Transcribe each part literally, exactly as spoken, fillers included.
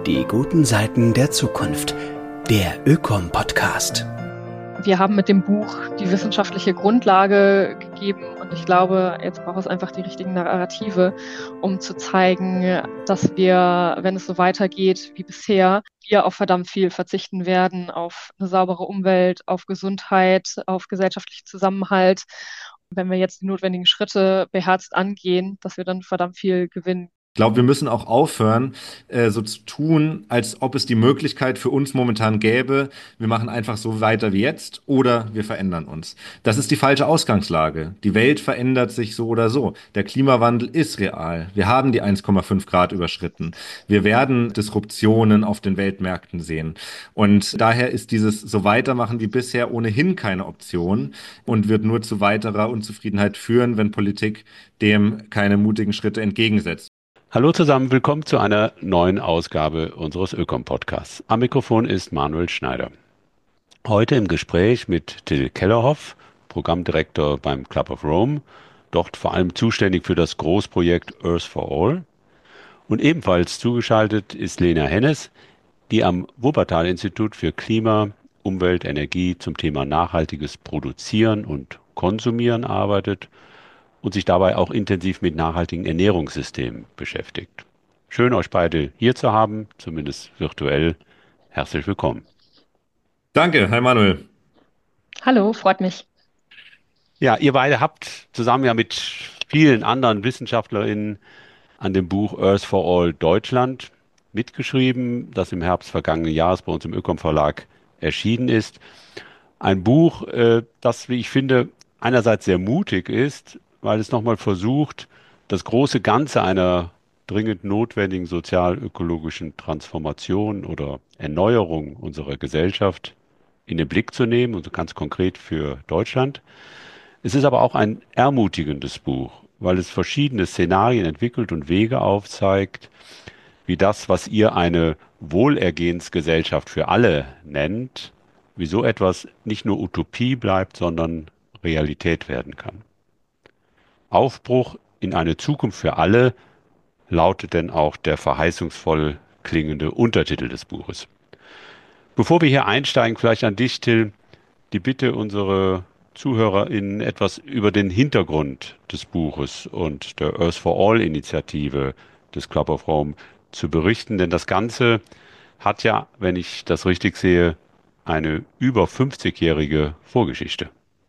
Die guten Seiten der Zukunft. Der Ökom-Podcast. Wir haben mit dem Buch die wissenschaftliche Grundlage gegeben und ich glaube, jetzt braucht es einfach die richtigen Narrative, um zu zeigen, dass wir, wenn es so weitergeht wie bisher, wir auf verdammt viel verzichten werden, auf eine saubere Umwelt, auf Gesundheit, auf gesellschaftlichen Zusammenhalt. Wenn wir jetzt die notwendigen Schritte beherzt angehen, dass wir dann verdammt viel gewinnen. Ich glaube, wir müssen auch aufhören, äh, so zu tun, als ob es die Möglichkeit für uns momentan gäbe, wir machen einfach so weiter wie jetzt oder wir verändern uns. Das ist die falsche Ausgangslage. Die Welt verändert sich so oder so. Der Klimawandel ist real. Wir haben die eins Komma fünf Grad überschritten. Wir werden Disruptionen auf den Weltmärkten sehen. Und daher ist dieses so weitermachen wie bisher ohnehin keine Option und wird nur zu weiterer Unzufriedenheit führen, wenn Politik dem keine mutigen Schritte entgegensetzt. Hallo zusammen, willkommen zu einer neuen Ausgabe unseres Ökom-Podcasts. Am Mikrofon ist Manuel Schneider. Heute im Gespräch mit Till Kellerhoff, Programmdirektor beim Club of Rome, dort vor allem zuständig für das Großprojekt Earth for All. Und ebenfalls zugeschaltet ist Lena Hennes, die am Wuppertal-Institut für Klima, Umwelt, Energie zum Thema nachhaltiges Produzieren und Konsumieren arbeitet und sich dabei auch intensiv mit nachhaltigen Ernährungssystemen beschäftigt. Schön, euch beide hier zu haben, zumindest virtuell. Herzlich willkommen. Danke, hi Manuel. Hallo, freut mich. Ja, ihr beide habt zusammen ja mit vielen anderen WissenschaftlerInnen an dem Buch Earth for All Deutschland mitgeschrieben, das im Herbst vergangenen Jahres bei uns im Ökom Verlag erschienen ist. Ein Buch, äh, das, wie ich finde, einerseits sehr mutig ist, weil es nochmal versucht, das große Ganze einer dringend notwendigen sozial-ökologischen Transformation oder Erneuerung unserer Gesellschaft in den Blick zu nehmen, und ganz konkret für Deutschland. Es ist aber auch ein ermutigendes Buch, weil es verschiedene Szenarien entwickelt und Wege aufzeigt, wie das, was ihr eine Wohlergehensgesellschaft für alle nennt, wie so etwas nicht nur Utopie bleibt, sondern Realität werden kann. Aufbruch in eine Zukunft für alle lautet denn auch der verheißungsvoll klingende Untertitel des Buches. Bevor wir hier einsteigen, vielleicht an dich, Till, die Bitte, unsere ZuhörerInnen etwas über den Hintergrund des Buches und der Earth for All-Initiative des Club of Rome zu berichten, denn das Ganze hat ja, wenn ich das richtig sehe, eine über fünfzigjährige Vorgeschichte.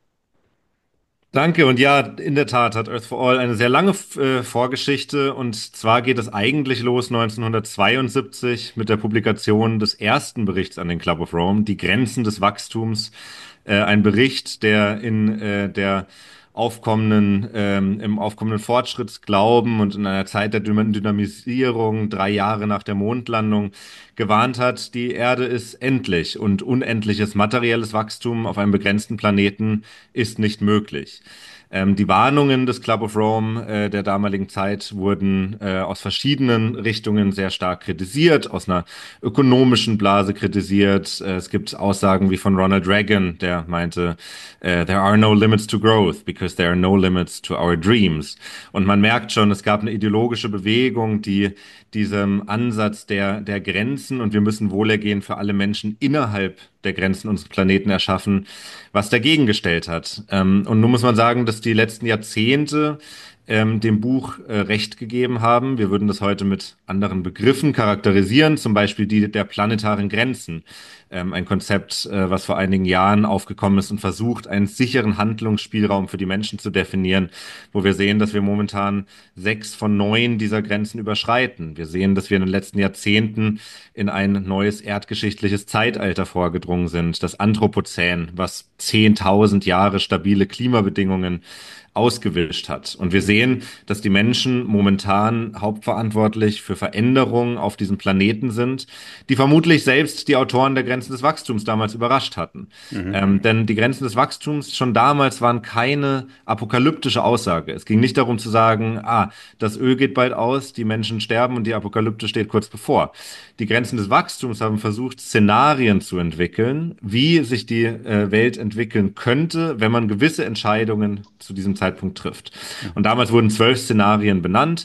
Danke. Und ja, in der Tat hat Earth for All eine sehr lange äh, Vorgeschichte. Und zwar geht es eigentlich los neunzehnhundertzweiundsiebzig mit der Publikation des ersten Berichts an den Club of Rome, Die Grenzen des Wachstums. Äh, ein Bericht, der in äh, der aufkommenden, ähm, im aufkommenden Fortschrittsglauben und in einer Zeit der Dynam- Dynamisierung, drei Jahre nach der Mondlandung, gewarnt hat, die Erde ist endlich und unendliches materielles Wachstum auf einem begrenzten Planeten ist nicht möglich. Ähm, die Warnungen des Club of Rome äh, der damaligen Zeit wurden äh, aus verschiedenen Richtungen sehr stark kritisiert, aus einer ökonomischen Blase kritisiert. Äh, es gibt Aussagen wie von Ronald Reagan, der meinte, äh, there are no limits to growth because there are no limits to our dreams. Und man merkt schon, es gab eine ideologische Bewegung, die diesem Ansatz der, der Grenzen und wir müssen Wohlergehen für alle Menschen innerhalb der Grenzen unseres Planeten erschaffen, was dagegen gestellt hat. Ähm, und nun muss man sagen, dass die letzten Jahrzehnte ähm, dem Buch äh, Recht gegeben haben. Wir würden das heute mit anderen Begriffen charakterisieren, zum Beispiel die der planetaren Grenzen. Ähm, ein Konzept, äh, was vor einigen Jahren aufgekommen ist und versucht, einen sicheren Handlungsspielraum für die Menschen zu definieren, wo wir sehen, dass wir momentan sechs von neun dieser Grenzen überschreiten. Wir sehen, dass wir in den letzten Jahrzehnten in ein neues erdgeschichtliches Zeitalter vorgedrungen sind, das Anthropozän, was zehntausend Jahre stabile Klimabedingungen ausgewischt hat. Und wir sehen, dass die Menschen momentan hauptverantwortlich für Veränderungen auf diesem Planeten sind, die vermutlich selbst die Autoren der Grenzen des Wachstums damals überrascht hatten. Mhm. Ähm, denn die Grenzen des Wachstums schon damals waren keine apokalyptische Aussage. Es ging nicht darum zu sagen, ah, das Öl geht bald aus, die Menschen sterben und die Apokalypse steht kurz bevor. Die Grenzen des Wachstums haben versucht, Szenarien zu entwickeln, wie sich die äh, Welt entwickeln könnte, wenn man gewisse Entscheidungen zu diesem Zeitpunkt trifft. Und damals wurden zwölf Szenarien benannt.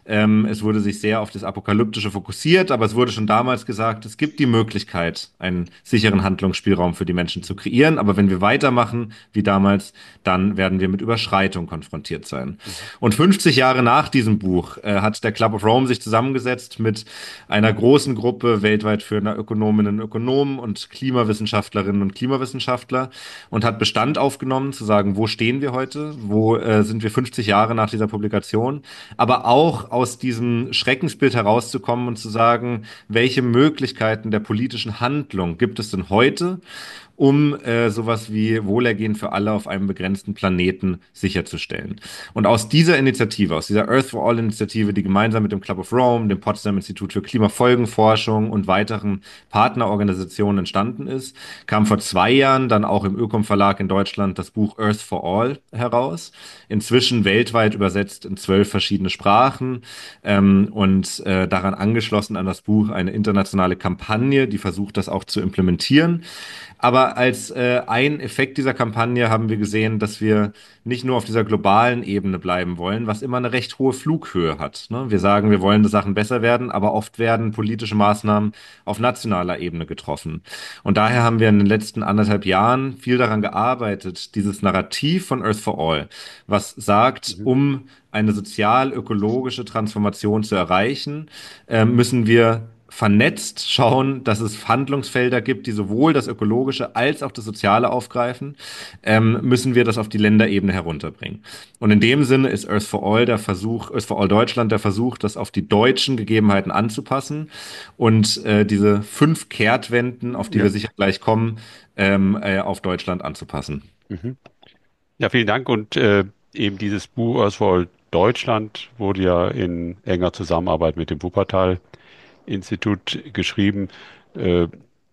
Ähm, es wurde sich sehr auf das Apokalyptische fokussiert, aber es wurde schon damals gesagt, es gibt die Möglichkeit, einen sicheren Handlungsspielraum für die Menschen zu kreieren. Aber wenn wir weitermachen wie damals, dann werden wir mit Überschreitung konfrontiert sein. Mhm. Und fünfzig Jahre nach diesem Buch äh, hat der Club of Rome sich zusammengesetzt mit einer großen Gruppe weltweit führender Ökonominnen und Ökonomen und Klimawissenschaftlerinnen und Klimawissenschaftler und hat Bestand aufgenommen, zu sagen, wo stehen wir heute, wo äh, sind wir fünfzig Jahre nach dieser Publikation, aber auch aus diesem Schreckensbild herauszukommen und zu sagen, welche Möglichkeiten der politischen Handlung gibt es denn heute, um äh, sowas wie Wohlergehen für alle auf einem begrenzten Planeten sicherzustellen. Und aus dieser Initiative, aus dieser Earth for All Initiative, die gemeinsam mit dem Club of Rome, dem Potsdam Institut für Klimafolgenforschung und weiteren Partnerorganisationen entstanden ist, kam vor zwei Jahren dann auch im Ökom Verlag in Deutschland das Buch Earth for All heraus. Inzwischen weltweit übersetzt in zwölf verschiedene Sprachen ähm, und äh, daran angeschlossen an das Buch eine internationale Kampagne, die versucht, das auch zu implementieren. Aber als äh, ein Effekt dieser Kampagne haben wir gesehen, dass wir nicht nur auf dieser globalen Ebene bleiben wollen, was immer eine recht hohe Flughöhe hat. Ne? Wir sagen, wir wollen, dass Sachen besser werden, aber oft werden politische Maßnahmen auf nationaler Ebene getroffen. Und daher haben wir in den letzten anderthalb Jahren viel daran gearbeitet, dieses Narrativ von Earth for All, was sagt, Mhm. um eine sozial-ökologische Transformation zu erreichen, äh, müssen wir vernetzt schauen, dass es Handlungsfelder gibt, die sowohl das Ökologische als auch das Soziale aufgreifen, ähm, müssen wir das auf die Länderebene herunterbringen. Und in dem Sinne ist Earth for All der Versuch, Earth for All Deutschland der Versuch, das auf die deutschen Gegebenheiten anzupassen und äh, diese fünf Kehrtwenden, auf die Ja. wir sicher gleich kommen, ähm, äh, auf Deutschland anzupassen. Mhm. Ja, vielen Dank. Und äh, eben dieses Buch Earth for All Deutschland wurde ja in enger Zusammenarbeit mit dem Wuppertal-Institut geschrieben. Äh,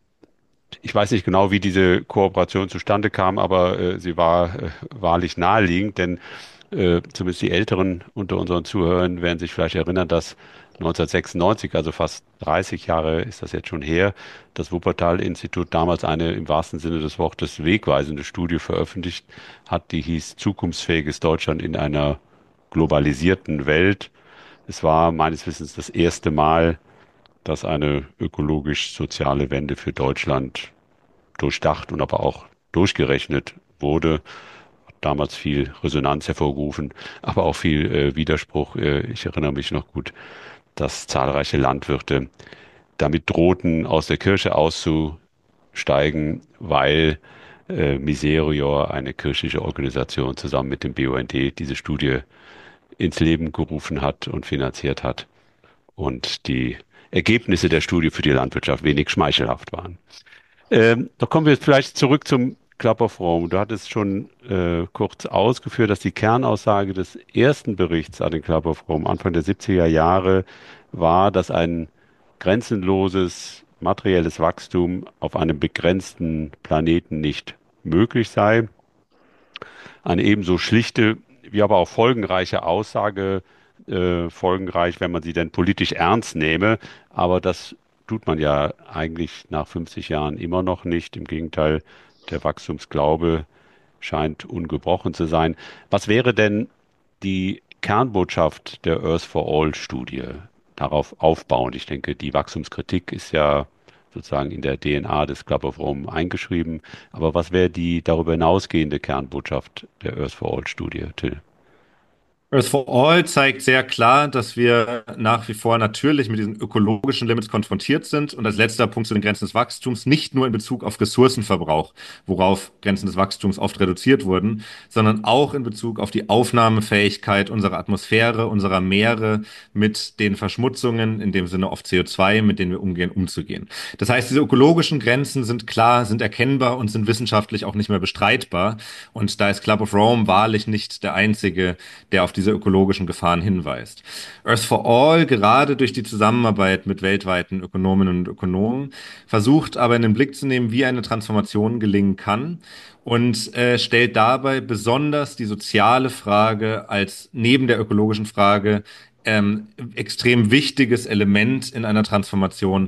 Ich weiß nicht genau, wie diese Kooperation zustande kam, aber äh, sie war äh, wahrlich naheliegend, denn äh, zumindest die Älteren unter unseren Zuhörern werden sich vielleicht erinnern, dass neunzehnhundertsechsundneunzig, also fast dreißig Jahre ist das jetzt schon her, das Wuppertal-Institut damals eine im wahrsten Sinne des Wortes wegweisende Studie veröffentlicht hat, die hieß Zukunftsfähiges Deutschland in einer globalisierten Welt. Es war meines Wissens das erste Mal, dass eine ökologisch-soziale Wende für Deutschland durchdacht und aber auch durchgerechnet wurde. Hat damals viel Resonanz hervorgerufen, aber auch viel äh, Widerspruch. Äh, ich erinnere mich noch gut, dass zahlreiche Landwirte damit drohten, aus der Kirche auszusteigen, weil äh, Miserior, eine kirchliche Organisation, zusammen mit dem B U N D diese Studie ins Leben gerufen hat und finanziert hat. Und die Ergebnisse der Studie für die Landwirtschaft wenig schmeichelhaft waren. Ähm, doch kommen wir jetzt vielleicht zurück zum Club of Rome. Du hattest schon äh, kurz ausgeführt, dass die Kernaussage des ersten Berichts an den Club of Rome Anfang der siebziger Jahre war, dass ein grenzenloses materielles Wachstum auf einem begrenzten Planeten nicht möglich sei. Eine ebenso schlichte wie aber auch folgenreiche Aussage, äh, folgenreich, wenn man sie denn politisch ernst nehme. Aber das tut man ja eigentlich nach fünfzig Jahren immer noch nicht. Im Gegenteil, der Wachstumsglaube scheint ungebrochen zu sein. Was wäre denn die Kernbotschaft der Earth for All Studie? Darauf aufbauend. Ich denke, die Wachstumskritik ist ja sozusagen in der D N A des Club of Rome eingeschrieben. Aber was wäre die darüber hinausgehende Kernbotschaft der Earth for All Studie, Till? Earth for All zeigt sehr klar, dass wir nach wie vor natürlich mit diesen ökologischen Limits konfrontiert sind und als letzter Punkt zu den Grenzen des Wachstums nicht nur in Bezug auf Ressourcenverbrauch, worauf Grenzen des Wachstums oft reduziert wurden, sondern auch in Bezug auf die Aufnahmefähigkeit unserer Atmosphäre, unserer Meere mit den Verschmutzungen, in dem Sinne oft C O zwei, mit denen wir umgehen, umzugehen. Das heißt, diese ökologischen Grenzen sind klar, sind erkennbar und sind wissenschaftlich auch nicht mehr bestreitbar. Und da ist Club of Rome wahrlich nicht der einzige, der auf diese ökologischen Gefahren hinweist. Earth for All, gerade durch die Zusammenarbeit mit weltweiten Ökonominnen und Ökonomen, versucht aber in den Blick zu nehmen, wie eine Transformation gelingen kann und äh, stellt dabei besonders die soziale Frage als neben der ökologischen Frage ähm, extrem wichtiges Element in einer Transformation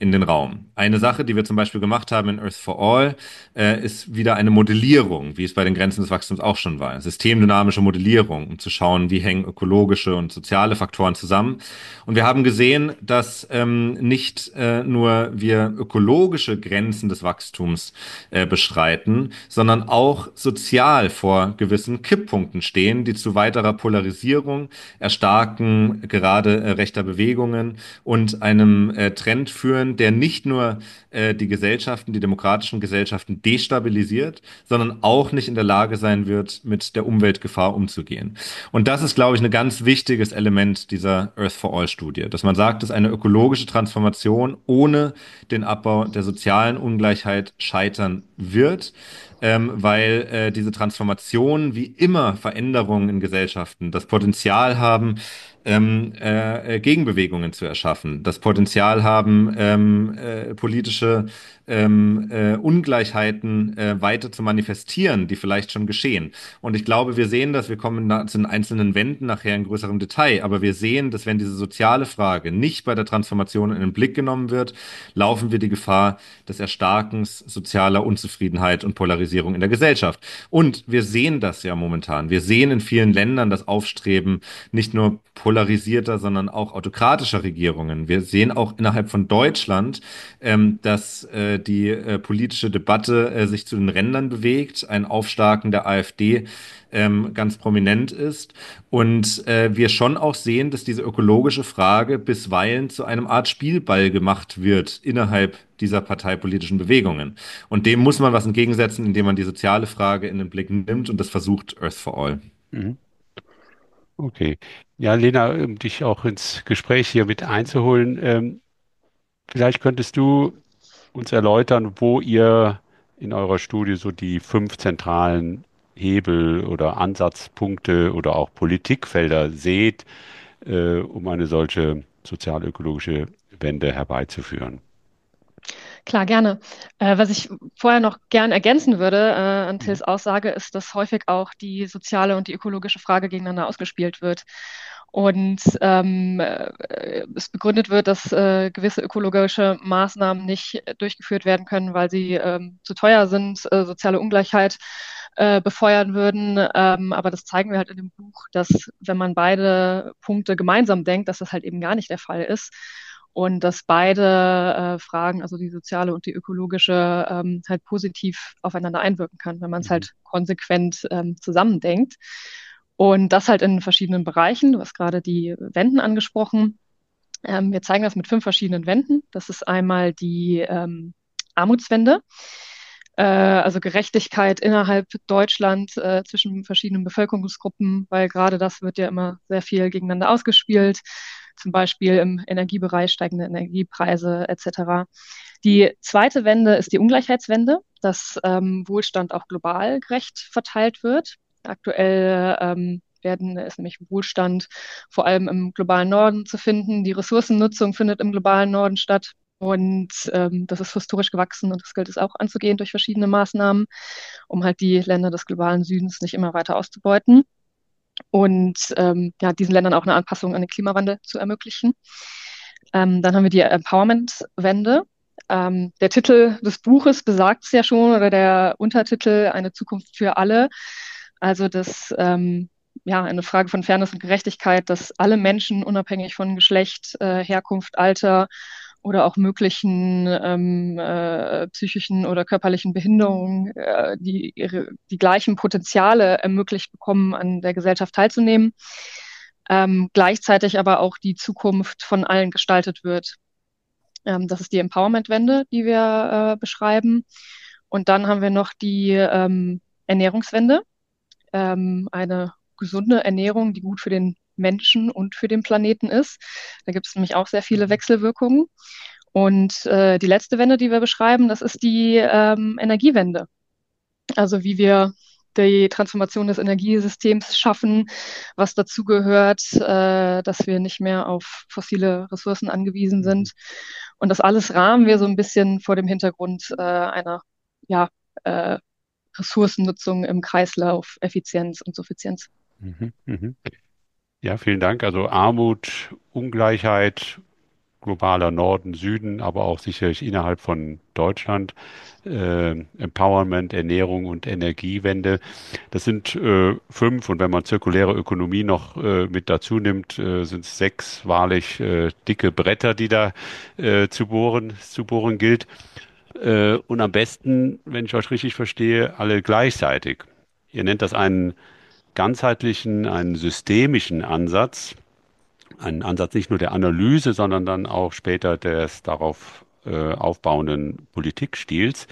in den Raum. Eine Sache, die wir zum Beispiel gemacht haben in Earth for All, äh, ist wieder eine Modellierung, wie es bei den Grenzen des Wachstums auch schon war. Systemdynamische Modellierung, um zu schauen, wie hängen ökologische und soziale Faktoren zusammen. Und wir haben gesehen, dass ähm, nicht äh, nur wir ökologische Grenzen des Wachstums äh, beschreiten, sondern auch sozial vor gewissen Kipppunkten stehen, die zu weiterer Polarisierung, Erstarken gerade äh, rechter Bewegungen und einem äh, Trend führen, der nicht nur äh, die Gesellschaften, die demokratischen Gesellschaften destabilisiert, sondern auch nicht in der Lage sein wird, mit der Umweltgefahr umzugehen. Und das ist, glaube ich, ein ganz wichtiges Element dieser Earth for All Studie, dass man sagt, dass eine ökologische Transformation ohne den Abbau der sozialen Ungleichheit scheitern wird, ähm, weil äh, diese Transformationen wie immer Veränderungen in Gesellschaften das Potenzial haben, ähm, äh, Gegenbewegungen zu erschaffen, das Potenzial haben, ähm, äh, politische ähm, äh, Ungleichheiten äh, weiter zu manifestieren, die vielleicht schon geschehen. Und ich glaube, wir sehen das, wir kommen na, zu den einzelnen Wänden nachher in größerem Detail, aber wir sehen, dass wenn diese soziale Frage nicht bei der Transformation in den Blick genommen wird, laufen wir die Gefahr des Erstarkens sozialer Unzufriedenheit und Polarisierung in der Gesellschaft. Und wir sehen das ja momentan. Wir sehen in vielen Ländern das Aufstreben nicht nur polarisierter, sondern auch autokratischer Regierungen. Wir sehen auch innerhalb von Deutschland, ähm, dass äh, die äh, politische Debatte äh, sich zu den Rändern bewegt, ein Aufstarken der AfD ähm, ganz prominent ist und äh, wir schon auch sehen, dass diese ökologische Frage bisweilen zu einem Art Spielball gemacht wird innerhalb dieser parteipolitischen Bewegungen. Und dem muss man was entgegensetzen, indem man die soziale Frage in den Blick nimmt und das versucht Earth for All. Mhm. Okay. Ja, Lena, um dich auch ins Gespräch hier mit einzuholen, ähm, vielleicht könntest du uns erläutern, wo ihr in eurer Studie so die fünf zentralen Hebel oder Ansatzpunkte oder auch Politikfelder seht, äh, um eine solche sozial-ökologische Wende herbeizuführen. Klar, gerne. Äh, was ich vorher noch gern ergänzen würde äh, an Mhm. Tills Aussage, ist, dass häufig auch die soziale und die ökologische Frage gegeneinander ausgespielt wird. Und ähm, äh, es begründet wird, dass äh, gewisse ökologische Maßnahmen nicht durchgeführt werden können, weil sie ähm, zu teuer sind, äh, soziale Ungleichheit äh, befeuern würden. Ähm, aber das zeigen wir halt in dem Buch, dass wenn man beide Punkte gemeinsam denkt, dass das halt eben gar nicht der Fall ist. Und dass beide äh, Fragen, also die soziale und die ökologische, ähm, halt positiv aufeinander einwirken kann, wenn man es Mhm. halt konsequent ähm, zusammendenkt. Und das halt in verschiedenen Bereichen. Du hast gerade die Wenden angesprochen. Ähm, wir zeigen das mit fünf verschiedenen Wänden. Das ist einmal die ähm, Armutswende, äh, also Gerechtigkeit innerhalb Deutschland äh, zwischen verschiedenen Bevölkerungsgruppen, weil gerade das wird ja immer sehr viel gegeneinander ausgespielt, zum Beispiel im Energiebereich steigende Energiepreise et cetera. Die zweite Wende ist die Ungleichheitswende, dass ähm, Wohlstand auch global gerecht verteilt wird. Aktuell ähm, werden, ist nämlich Wohlstand vor allem im globalen Norden zu finden. Die Ressourcennutzung findet im globalen Norden statt. Und ähm, das ist historisch gewachsen und das gilt es auch anzugehen durch verschiedene Maßnahmen, um halt die Länder des globalen Südens nicht immer weiter auszubeuten und ähm, ja, diesen Ländern auch eine Anpassung an den Klimawandel zu ermöglichen. Ähm, dann haben wir die Empowerment-Wende. Ähm, der Titel des Buches besagt es ja schon, oder der Untertitel Eine Zukunft für alle. Also das ähm, ja, eine Frage von Fairness und Gerechtigkeit, dass alle Menschen unabhängig von Geschlecht, äh, Herkunft, Alter oder auch möglichen ähm, äh, psychischen oder körperlichen Behinderungen, äh, die ihre, die gleichen Potenziale ermöglicht bekommen, an der Gesellschaft teilzunehmen. Ähm, gleichzeitig aber auch die Zukunft von allen gestaltet wird. Ähm, das ist die Empowerment-Wende, die wir äh, beschreiben. Und dann haben wir noch die ähm, Ernährungswende, ähm, eine gesunde Ernährung, die gut für den Menschen und für den Planeten ist. Da gibt es nämlich auch sehr viele Wechselwirkungen. Und äh, die letzte Wende, die wir beschreiben, das ist die ähm, Energiewende. Also wie wir die Transformation des Energiesystems schaffen, was dazu gehört, äh, dass wir nicht mehr auf fossile Ressourcen angewiesen sind. Und das alles rahmen wir so ein bisschen vor dem Hintergrund äh, einer ja, äh, Ressourcennutzung im Kreislauf, Effizienz und Suffizienz. Mhm. Mhm. Ja, vielen Dank. Also Armut, Ungleichheit, globaler Norden, Süden, aber auch sicherlich innerhalb von Deutschland. Äh, Empowerment, Ernährung und Energiewende. Das sind äh, fünf und wenn man zirkuläre Ökonomie noch äh, mit dazu nimmt, äh, sind es sechs wahrlich äh, dicke Bretter, die da äh, zu bohren, zu bohren gilt. Äh, und am besten, wenn ich euch richtig verstehe, alle gleichzeitig. Ihr nennt das einen ganzheitlichen, einen systemischen Ansatz, einen Ansatz nicht nur der Analyse, sondern dann auch später des darauf äh, aufbauenden Politikstils.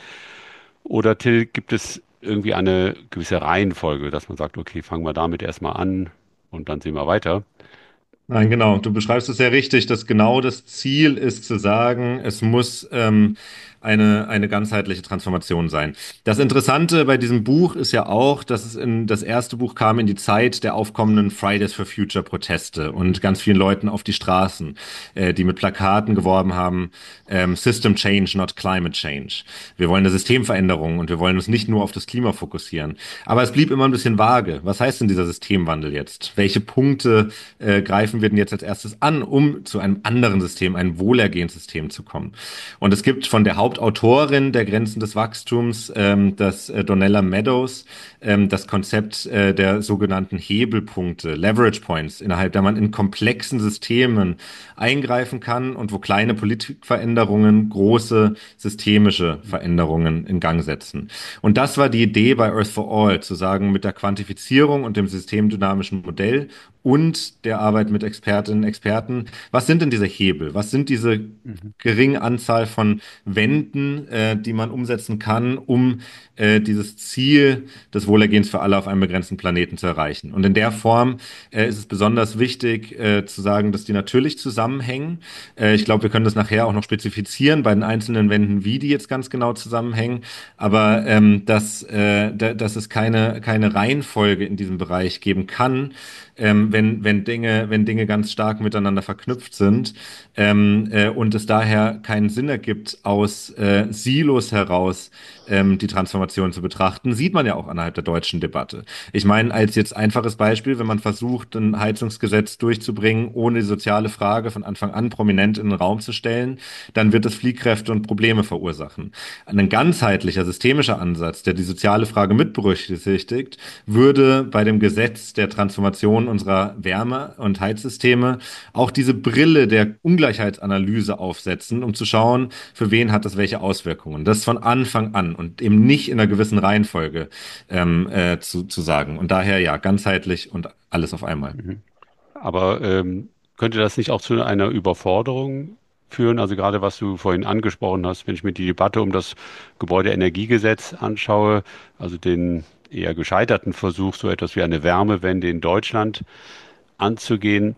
Oder Till, gibt es irgendwie eine gewisse Reihenfolge, dass man sagt, okay, fangen wir damit erstmal an und dann sehen wir weiter? Nein, genau. Du beschreibst es sehr richtig, dass genau das Ziel ist zu sagen, es muss ähm, eine, eine ganzheitliche Transformation sein. Das Interessante bei diesem Buch ist ja auch, dass es in das erste Buch kam in die Zeit der aufkommenden Fridays for Future Proteste und ganz vielen Leuten auf die Straßen, äh, die mit Plakaten geworben haben, ähm, System Change, not Climate Change. Wir wollen eine Systemveränderung und wir wollen uns nicht nur auf das Klima fokussieren. Aber es blieb immer ein bisschen vage. Was heißt denn dieser Systemwandel jetzt? Welche Punkte äh, greifen wir denn jetzt als erstes an, um zu einem anderen System, einem Wohlergehenssystem zu kommen? Und es gibt von der Hauptautorin der Grenzen des Wachstums, ähm, das äh, Donella Meadows, ähm, das Konzept äh, der sogenannten Hebelpunkte, Leverage Points, innerhalb der man in komplexen Systemen eingreifen kann und wo kleine Politikveränderungen große systemische Veränderungen in Gang setzen. Und das war die Idee bei Earth for All, zu sagen, mit der Quantifizierung und dem systemdynamischen Modell und der Arbeit mit Expertinnen und Experten, was sind denn diese Hebel? Was sind diese Mhm. geringe Anzahl von Wänden, äh, die man umsetzen kann, um äh, dieses Ziel des Wohlergehens für alle auf einem begrenzten Planeten zu erreichen? Und in der Form äh, ist es besonders wichtig äh, zu sagen, dass die natürlich zusammenhängen. Äh, ich glaube, wir können das nachher auch noch spezifizieren bei den einzelnen Wänden, wie die jetzt ganz genau zusammenhängen. Aber ähm, dass, äh, da, dass es keine, keine Reihenfolge in diesem Bereich geben kann, ähm, wenn, wenn Dinge, wenn Dinge ganz stark miteinander verknüpft sind, ähm, äh, und es daher keinen Sinn ergibt, aus äh, Silos heraus ähm, die Transformation zu betrachten, sieht man ja auch innerhalb der deutschen Debatte. Ich meine, als jetzt einfaches Beispiel, wenn man versucht, ein Heizungsgesetz durchzubringen, ohne die soziale Frage von Anfang an prominent in den Raum zu stellen, dann wird es Fliehkräfte und Probleme verursachen. Ein ganzheitlicher, systemischer Ansatz, der die soziale Frage mit berücksichtigt, würde bei dem Gesetz der Transformation unserer Wärme- und Heizsysteme auch diese Brille der Ungleichheitsanalyse aufsetzen, um zu schauen, für wen hat das welche Auswirkungen. Das von Anfang an und eben nicht in einer gewissen Reihenfolge ähm, äh, zu, zu sagen. Und daher ja, ganzheitlich und alles auf einmal. Mhm. Aber ähm, könnte das nicht auch zu einer Überforderung führen? Also gerade was du vorhin angesprochen hast, wenn ich mir die Debatte um das Gebäudeenergiegesetz anschaue, also den eher gescheiterten Versuch, so etwas wie eine Wärmewende in Deutschland anzugehen,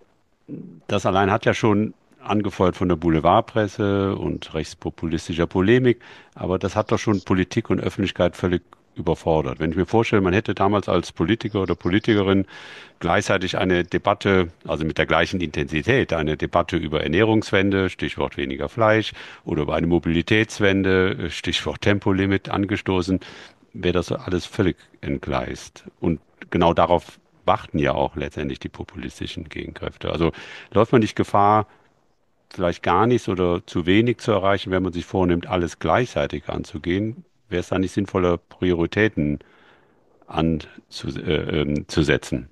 das allein hat ja schon angefeuert von der Boulevardpresse und rechtspopulistischer Polemik, aber das hat doch schon Politik und Öffentlichkeit völlig überfordert. Wenn ich mir vorstelle, man hätte damals als Politiker oder Politikerin gleichzeitig eine Debatte, also mit der gleichen Intensität, eine Debatte über Ernährungswende, Stichwort weniger Fleisch, oder über eine Mobilitätswende, Stichwort Tempolimit angestoßen, wäre das alles völlig entgleist. Und genau darauf warten ja auch letztendlich die populistischen Gegenkräfte. Also läuft man nicht Gefahr, vielleicht gar nichts oder zu wenig zu erreichen, wenn man sich vornimmt, alles gleichzeitig anzugehen? Wäre es dann nicht sinnvoller, Prioritäten anzusetzen? Äh, ähm, zu setzen?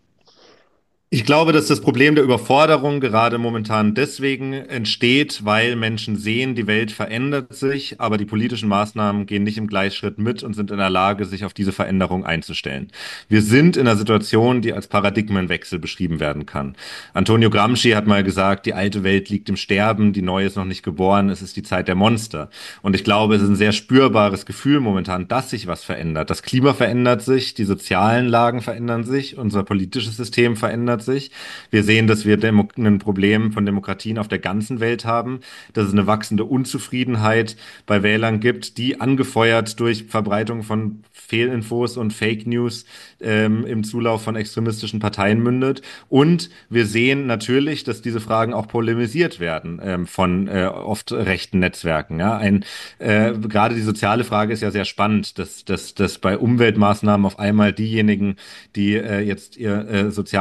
Ich glaube, dass das Problem der Überforderung gerade momentan deswegen entsteht, weil Menschen sehen, die Welt verändert sich, aber die politischen Maßnahmen gehen nicht im Gleichschritt mit und sind in der Lage, sich auf diese Veränderung einzustellen. Wir sind in einer Situation, die als Paradigmenwechsel beschrieben werden kann. Antonio Gramsci hat mal gesagt, die alte Welt liegt im Sterben, die neue ist noch nicht geboren, es ist die Zeit der Monster. Und ich glaube, es ist ein sehr spürbares Gefühl momentan, dass sich was verändert. Das Klima verändert sich, die sozialen Lagen verändern sich, unser politisches System verändert sich. Wir sehen, dass wir Demo ein Problem von Demokratien auf der ganzen Welt haben, dass es eine wachsende Unzufriedenheit bei Wählern gibt, die angefeuert durch Verbreitung von Fehlinfos und Fake News ähm, im Zulauf von extremistischen Parteien mündet. Und wir sehen natürlich, dass diese Fragen auch polemisiert werden ähm, von äh, oft rechten Netzwerken. Ja? Ein, äh, gerade die soziale Frage ist ja sehr spannend, dass, dass, dass bei Umweltmaßnahmen auf einmal diejenigen, die äh, jetzt ihr äh, soziales Herz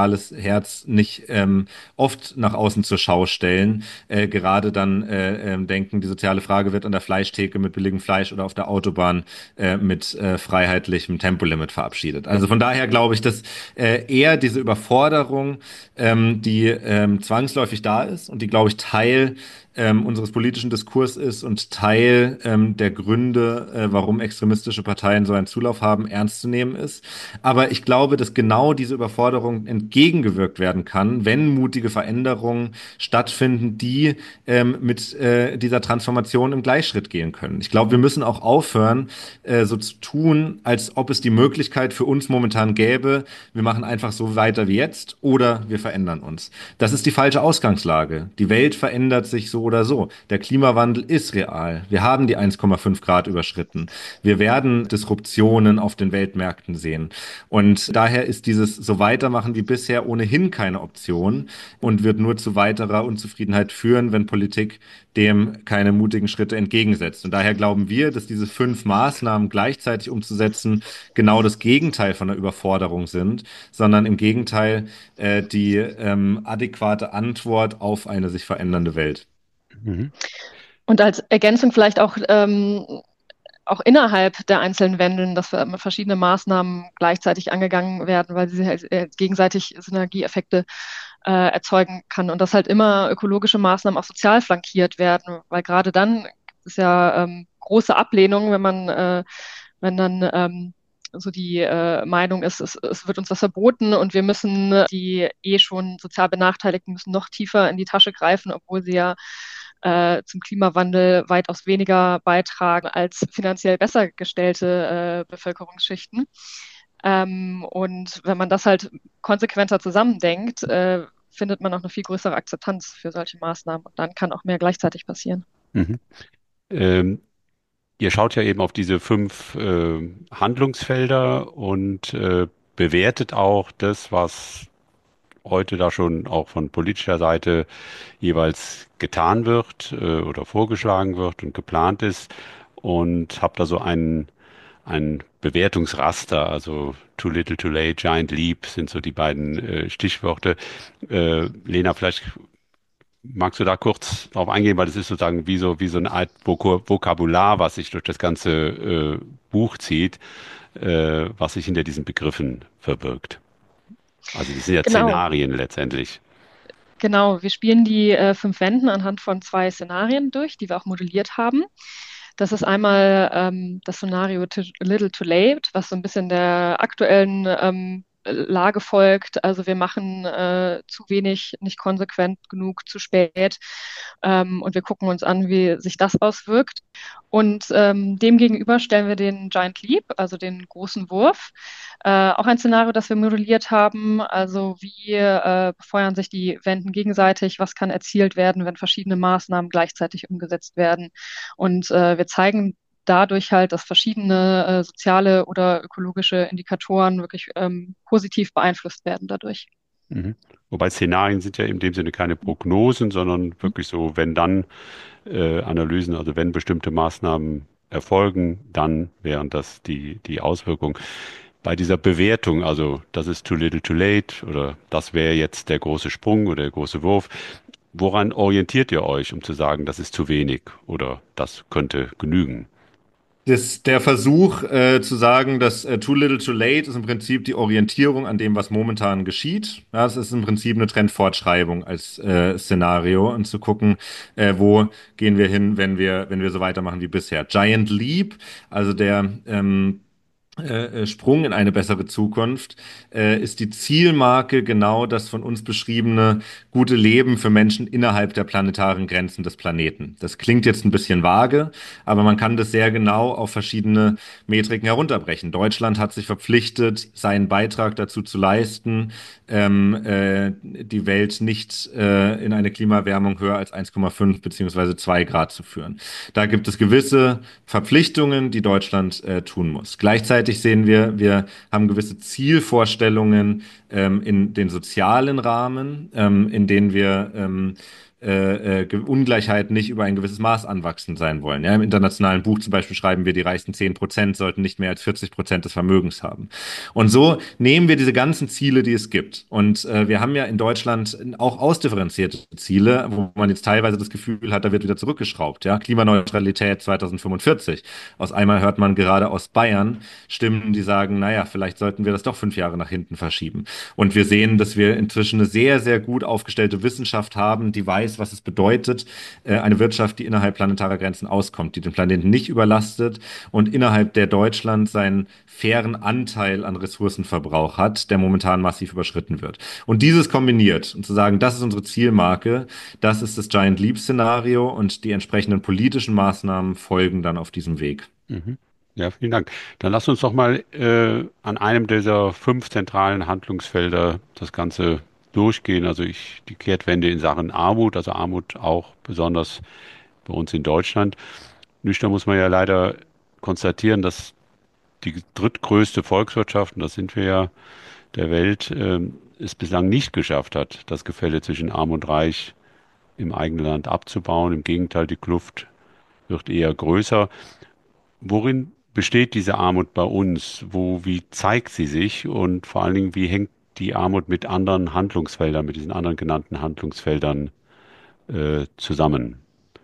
Herz nicht ähm, oft nach außen zur Schau stellen. Äh, gerade dann äh, ähm, denken, die soziale Frage wird an der Fleischtheke mit billigem Fleisch oder auf der Autobahn äh, mit äh, freiheitlichem Tempolimit verabschiedet. Also von daher glaube ich, dass äh, eher diese Überforderung, ähm, die ähm, zwangsläufig da ist und die, glaube ich, Teil ähm, unseres politischen Diskurs ist und Teil ähm, der Gründe, äh, warum extremistische Parteien so einen Zulauf haben, ernst zu nehmen ist. Aber ich glaube, dass genau diese Überforderung entgegengewirkt werden kann, wenn mutige Veränderungen stattfinden, die ähm, mit äh, dieser Transformation im Gleichschritt gehen können. Ich glaube, wir müssen auch aufhören, äh, so zu tun, als ob es die Möglichkeit für uns momentan gäbe, wir machen einfach so weiter wie jetzt oder wir verändern uns. Das ist die falsche Ausgangslage. Die Welt verändert sich so oder so. Der Klimawandel ist real. Wir haben die eins Komma fünf Grad überschritten. Wir werden Disruptionen auf den Weltmärkten sehen. Und daher ist dieses so weitermachen wie bisher ohnehin keine Option und wird nur zu weiterer Unzufriedenheit führen, wenn Politik dem keine mutigen Schritte entgegensetzt. Und daher glauben wir, dass diese fünf Maßnahmen gleichzeitig umzusetzen genau das Gegenteil von einer Überforderung sind, sondern im Gegenteil äh, die ähm, adäquate Antwort auf eine sich verändernde Welt. Mhm. Und als Ergänzung vielleicht auch, ähm, auch innerhalb der einzelnen Wenden, dass wir verschiedene Maßnahmen gleichzeitig angegangen werden, weil sie halt äh, gegenseitig Synergieeffekte äh, erzeugen kann und dass halt immer ökologische Maßnahmen auch sozial flankiert werden, weil gerade dann gibt es ja ähm, große Ablehnung, wenn man, äh, wenn dann ähm, so die äh, Meinung ist, es, es wird uns was verboten und wir müssen die eh schon sozial Benachteiligten müssen noch tiefer in die Tasche greifen, obwohl sie ja äh, zum Klimawandel weitaus weniger beitragen als finanziell besser gestellte äh, Bevölkerungsschichten. Ähm, und wenn man das halt konsequenter zusammendenkt, äh, findet man auch eine viel größere Akzeptanz für solche Maßnahmen. Und dann kann auch mehr gleichzeitig passieren. Mhm. Ähm, Ihr schaut ja eben auf diese fünf äh, Handlungsfelder und äh, bewertet auch das, was heute da schon auch von politischer Seite jeweils getan wird äh, oder vorgeschlagen wird und geplant ist und habt da so einen ein Bewertungsraster, also Too Little, Too Late, Giant Leap sind so die beiden äh, Stichworte. Äh, Lena, vielleicht magst du da kurz drauf eingehen, weil das ist sozusagen wie so, wie so eine Art Vok Vokabular, was sich durch das ganze äh, Buch zieht, äh, was sich hinter diesen Begriffen verbirgt. Also die sind ja Genau, Szenarien letztendlich. genau. Wir spielen die äh, fünf Wenden anhand von zwei Szenarien durch, die wir auch modelliert haben. Das ist einmal ähm, das Szenario Too Little Too Late, was so ein bisschen der aktuellen ähm, Lage folgt. Also wir machen äh, zu wenig, nicht konsequent genug, zu spät. Ähm, und wir gucken uns an, wie sich das auswirkt. Und ähm, dem gegenüber stellen wir den Giant Leap, also den großen Wurf. Äh, auch ein Szenario, das wir modelliert haben. Also wie äh, befeuern sich die Wenden gegenseitig? Was kann erzielt werden, wenn verschiedene Maßnahmen gleichzeitig umgesetzt werden? Und äh, wir zeigen dadurch halt, dass verschiedene äh, soziale oder ökologische Indikatoren wirklich ähm, positiv beeinflusst werden dadurch. Mhm. Wobei Szenarien sind ja in dem Sinne keine Prognosen, sondern wirklich so, wenn dann äh, Analysen, also wenn bestimmte Maßnahmen erfolgen, dann wären das die, die Auswirkungen. Bei dieser Bewertung, also das ist too little too late oder das wäre jetzt der große Sprung oder der große Wurf, woran orientiert ihr euch, um zu sagen, das ist zu wenig oder das könnte genügen? Das, der Versuch äh, zu sagen, dass äh, too little too late ist im Prinzip die Orientierung an dem, was momentan geschieht. Ja, es ist im Prinzip eine Trendfortschreibung als äh, Szenario und zu gucken, äh, wo gehen wir hin, wenn wir, wenn wir so weitermachen wie bisher. Giant Leap, also der ähm, äh, Sprung in eine bessere Zukunft, äh, ist die Zielmarke genau das von uns beschriebene gute Leben für Menschen innerhalb der planetaren Grenzen des Planeten. Das klingt jetzt ein bisschen vage, aber man kann das sehr genau auf verschiedene Metriken herunterbrechen. Deutschland hat sich verpflichtet, seinen Beitrag dazu zu leisten, ähm, äh, die Welt nicht äh, in eine Klimaerwärmung höher als eins Komma fünf beziehungsweise zwei Grad zu führen. Da gibt es gewisse Verpflichtungen, die Deutschland äh, tun muss. Gleichzeitig sehen wir, wir haben gewisse Zielvorstellungen ähm, in den sozialen Rahmen, ähm, in denen wir ähm, äh, äh, Ungleichheit nicht über ein gewisses Maß anwachsend sein wollen. Ja, im internationalen Buch zum Beispiel schreiben wir, die reichsten zehn Prozent sollten nicht mehr als vierzig Prozent des Vermögens haben. Und so nehmen wir diese ganzen Ziele, die es gibt. Und äh, wir haben ja in Deutschland auch ausdifferenzierte Ziele, wo man jetzt teilweise das Gefühl hat, da wird wieder zurückgeschraubt. Ja, Klimaneutralität zweitausendfünfundvierzig. Aus einmal hört man gerade aus Bayern Stimmen, die sagen, naja, vielleicht sollten wir das doch fünf Jahre nach hinten verschieben. Und wir sehen, dass wir inzwischen eine sehr, sehr gut aufgestellte Wissenschaft haben, die weiß, was es bedeutet, äh, eine Wirtschaft, die innerhalb planetarer Grenzen auskommt, die den Planeten nicht überlastet und innerhalb der Deutschland seinen fairen Anteil an Ressourcenverbrauch hat, der momentan massiv überschritten wird. Und dieses kombiniert und zu sagen, das ist unsere Zielmarke, das ist das Giant Leap Szenario und die entsprechenden politischen Maßnahmen folgen dann auf diesem Weg. Mhm. Ja, vielen Dank. Dann lass uns doch mal äh, an einem dieser fünf zentralen Handlungsfelder das Ganze durchgehen. Also ich, die Kehrtwende in Sachen Armut, also Armut auch besonders bei uns in Deutschland. Nüchtern muss man ja leider konstatieren, dass die drittgrößte Volkswirtschaft, und das sind wir ja, der Welt, ähm, es bislang nicht geschafft hat, das Gefälle zwischen Arm und Reich im eigenen Land abzubauen. Im Gegenteil, die Kluft wird eher größer. Worin besteht diese Armut bei uns? Wo, wie zeigt sie sich? Und vor allen Dingen, wie hängt die Armut mit anderen Handlungsfeldern, mit diesen anderen genannten Handlungsfeldern äh, zusammen?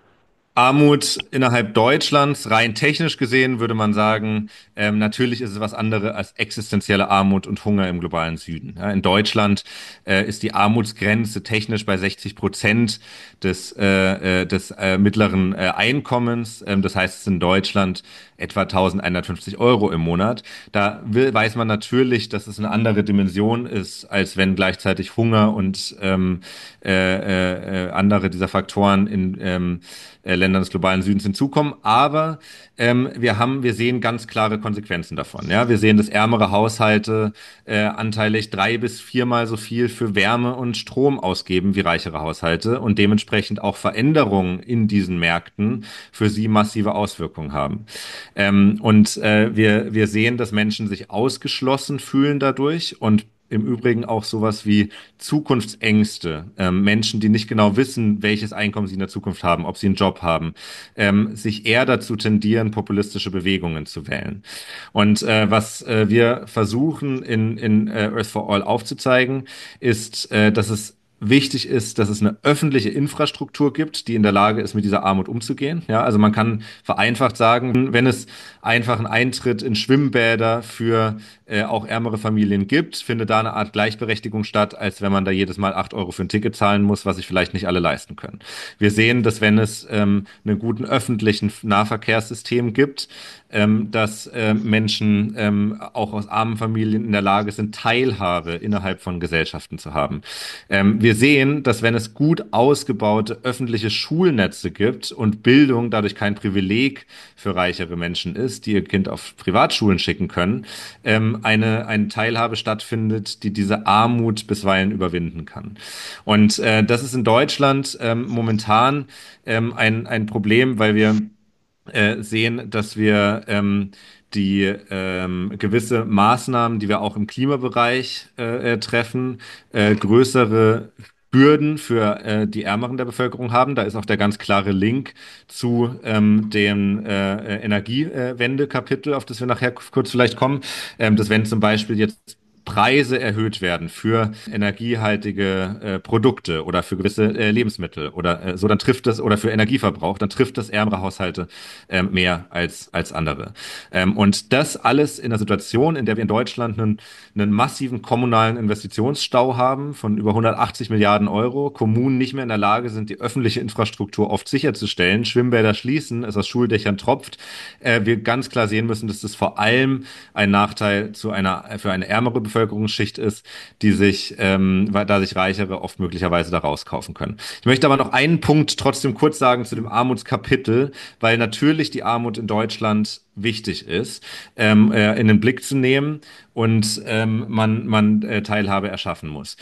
Armut innerhalb Deutschlands, rein technisch gesehen, würde man sagen, ähm, natürlich ist es was anderes als existenzielle Armut und Hunger im globalen Süden. Ja, in Deutschland äh, ist die Armutsgrenze technisch bei sechzig Prozent des, äh, äh, des äh, mittleren äh, Einkommens. Ähm, das heißt, es ist in Deutschland etwa eintausendeinhundertfünfzig Euro im Monat. Da will, weiß man natürlich, dass es eine andere Dimension ist, als wenn gleichzeitig Hunger und ähm, äh, äh, äh, andere dieser Faktoren in ähm, äh, Ländern des globalen Südens hinzukommen. Aber ähm, wir haben, wir sehen ganz klare Konsequenzen davon. Ja, wir sehen, dass ärmere Haushalte äh, anteilig drei bis viermal so viel für Wärme und Strom ausgeben wie reichere Haushalte und dementsprechend auch Veränderungen in diesen Märkten für sie massive Auswirkungen haben. Ähm, und äh, wir, wir sehen, dass Menschen sich ausgeschlossen fühlen dadurch und im Übrigen auch sowas wie Zukunftsängste, ähm, Menschen, die nicht genau wissen, welches Einkommen sie in der Zukunft haben, ob sie einen Job haben, ähm, sich eher dazu tendieren, populistische Bewegungen zu wählen. Und äh, was äh, wir versuchen in, in äh, Earth for All aufzuzeigen, ist, äh, dass es wichtig ist, dass es eine öffentliche Infrastruktur gibt, die in der Lage ist, mit dieser Armut umzugehen. Ja, also man kann vereinfacht sagen, wenn es einfach einen Eintritt in Schwimmbäder für äh, auch ärmere Familien gibt, findet da eine Art Gleichberechtigung statt, als wenn man da jedes Mal acht Euro für ein Ticket zahlen muss, was sich vielleicht nicht alle leisten können. Wir sehen, dass wenn es ähm, einen guten öffentlichen Nahverkehrssystem gibt, ähm, dass äh, Menschen ähm, auch aus armen Familien in der Lage sind, Teilhabe innerhalb von Gesellschaften zu haben. Ähm, wir sehen, dass wenn es gut ausgebaute öffentliche Schulnetze gibt und Bildung dadurch kein Privileg für reichere Menschen ist, die ihr Kind auf Privatschulen schicken können, ähm, eine, eine Teilhabe stattfindet, die diese Armut bisweilen überwinden kann. Und äh, das ist in Deutschland ähm, momentan ähm, ein, ein Problem, weil wir äh, sehen, dass wir ähm, die ähm, gewisse Maßnahmen, die wir auch im Klimabereich äh, äh, treffen, äh, größere Bürden für äh, die Ärmeren der Bevölkerung haben. Da ist auch der ganz klare Link zu ähm, dem äh, Energiewende-Kapitel, auf das wir nachher kurz vielleicht kommen. Ähm, dass wenn zum Beispiel jetzt Preise erhöht werden für energiehaltige äh, Produkte oder für gewisse äh, Lebensmittel oder äh, so, dann trifft das oder für Energieverbrauch, dann trifft das ärmere Haushalte äh, mehr als als andere. Ähm, und das alles in einer Situation, in der wir in Deutschland einen, einen massiven kommunalen Investitionsstau haben von über hundertachtzig Milliarden Euro, Kommunen nicht mehr in der Lage sind, die öffentliche Infrastruktur oft sicherzustellen, Schwimmbäder schließen, es aus Schuldächern tropft, äh, wir ganz klar sehen müssen, dass das vor allem ein Nachteil zu einer für eine ärmere Bevölkerungsschicht ist, die sich, ähm, weil da sich Reichere oft möglicherweise da rauskaufen können. Ich möchte aber noch einen Punkt trotzdem kurz sagen zu dem Armutskapitel, weil natürlich die Armut in Deutschland wichtig ist, ähm, äh, in den Blick zu nehmen und ähm, man, man äh, Teilhabe erschaffen muss.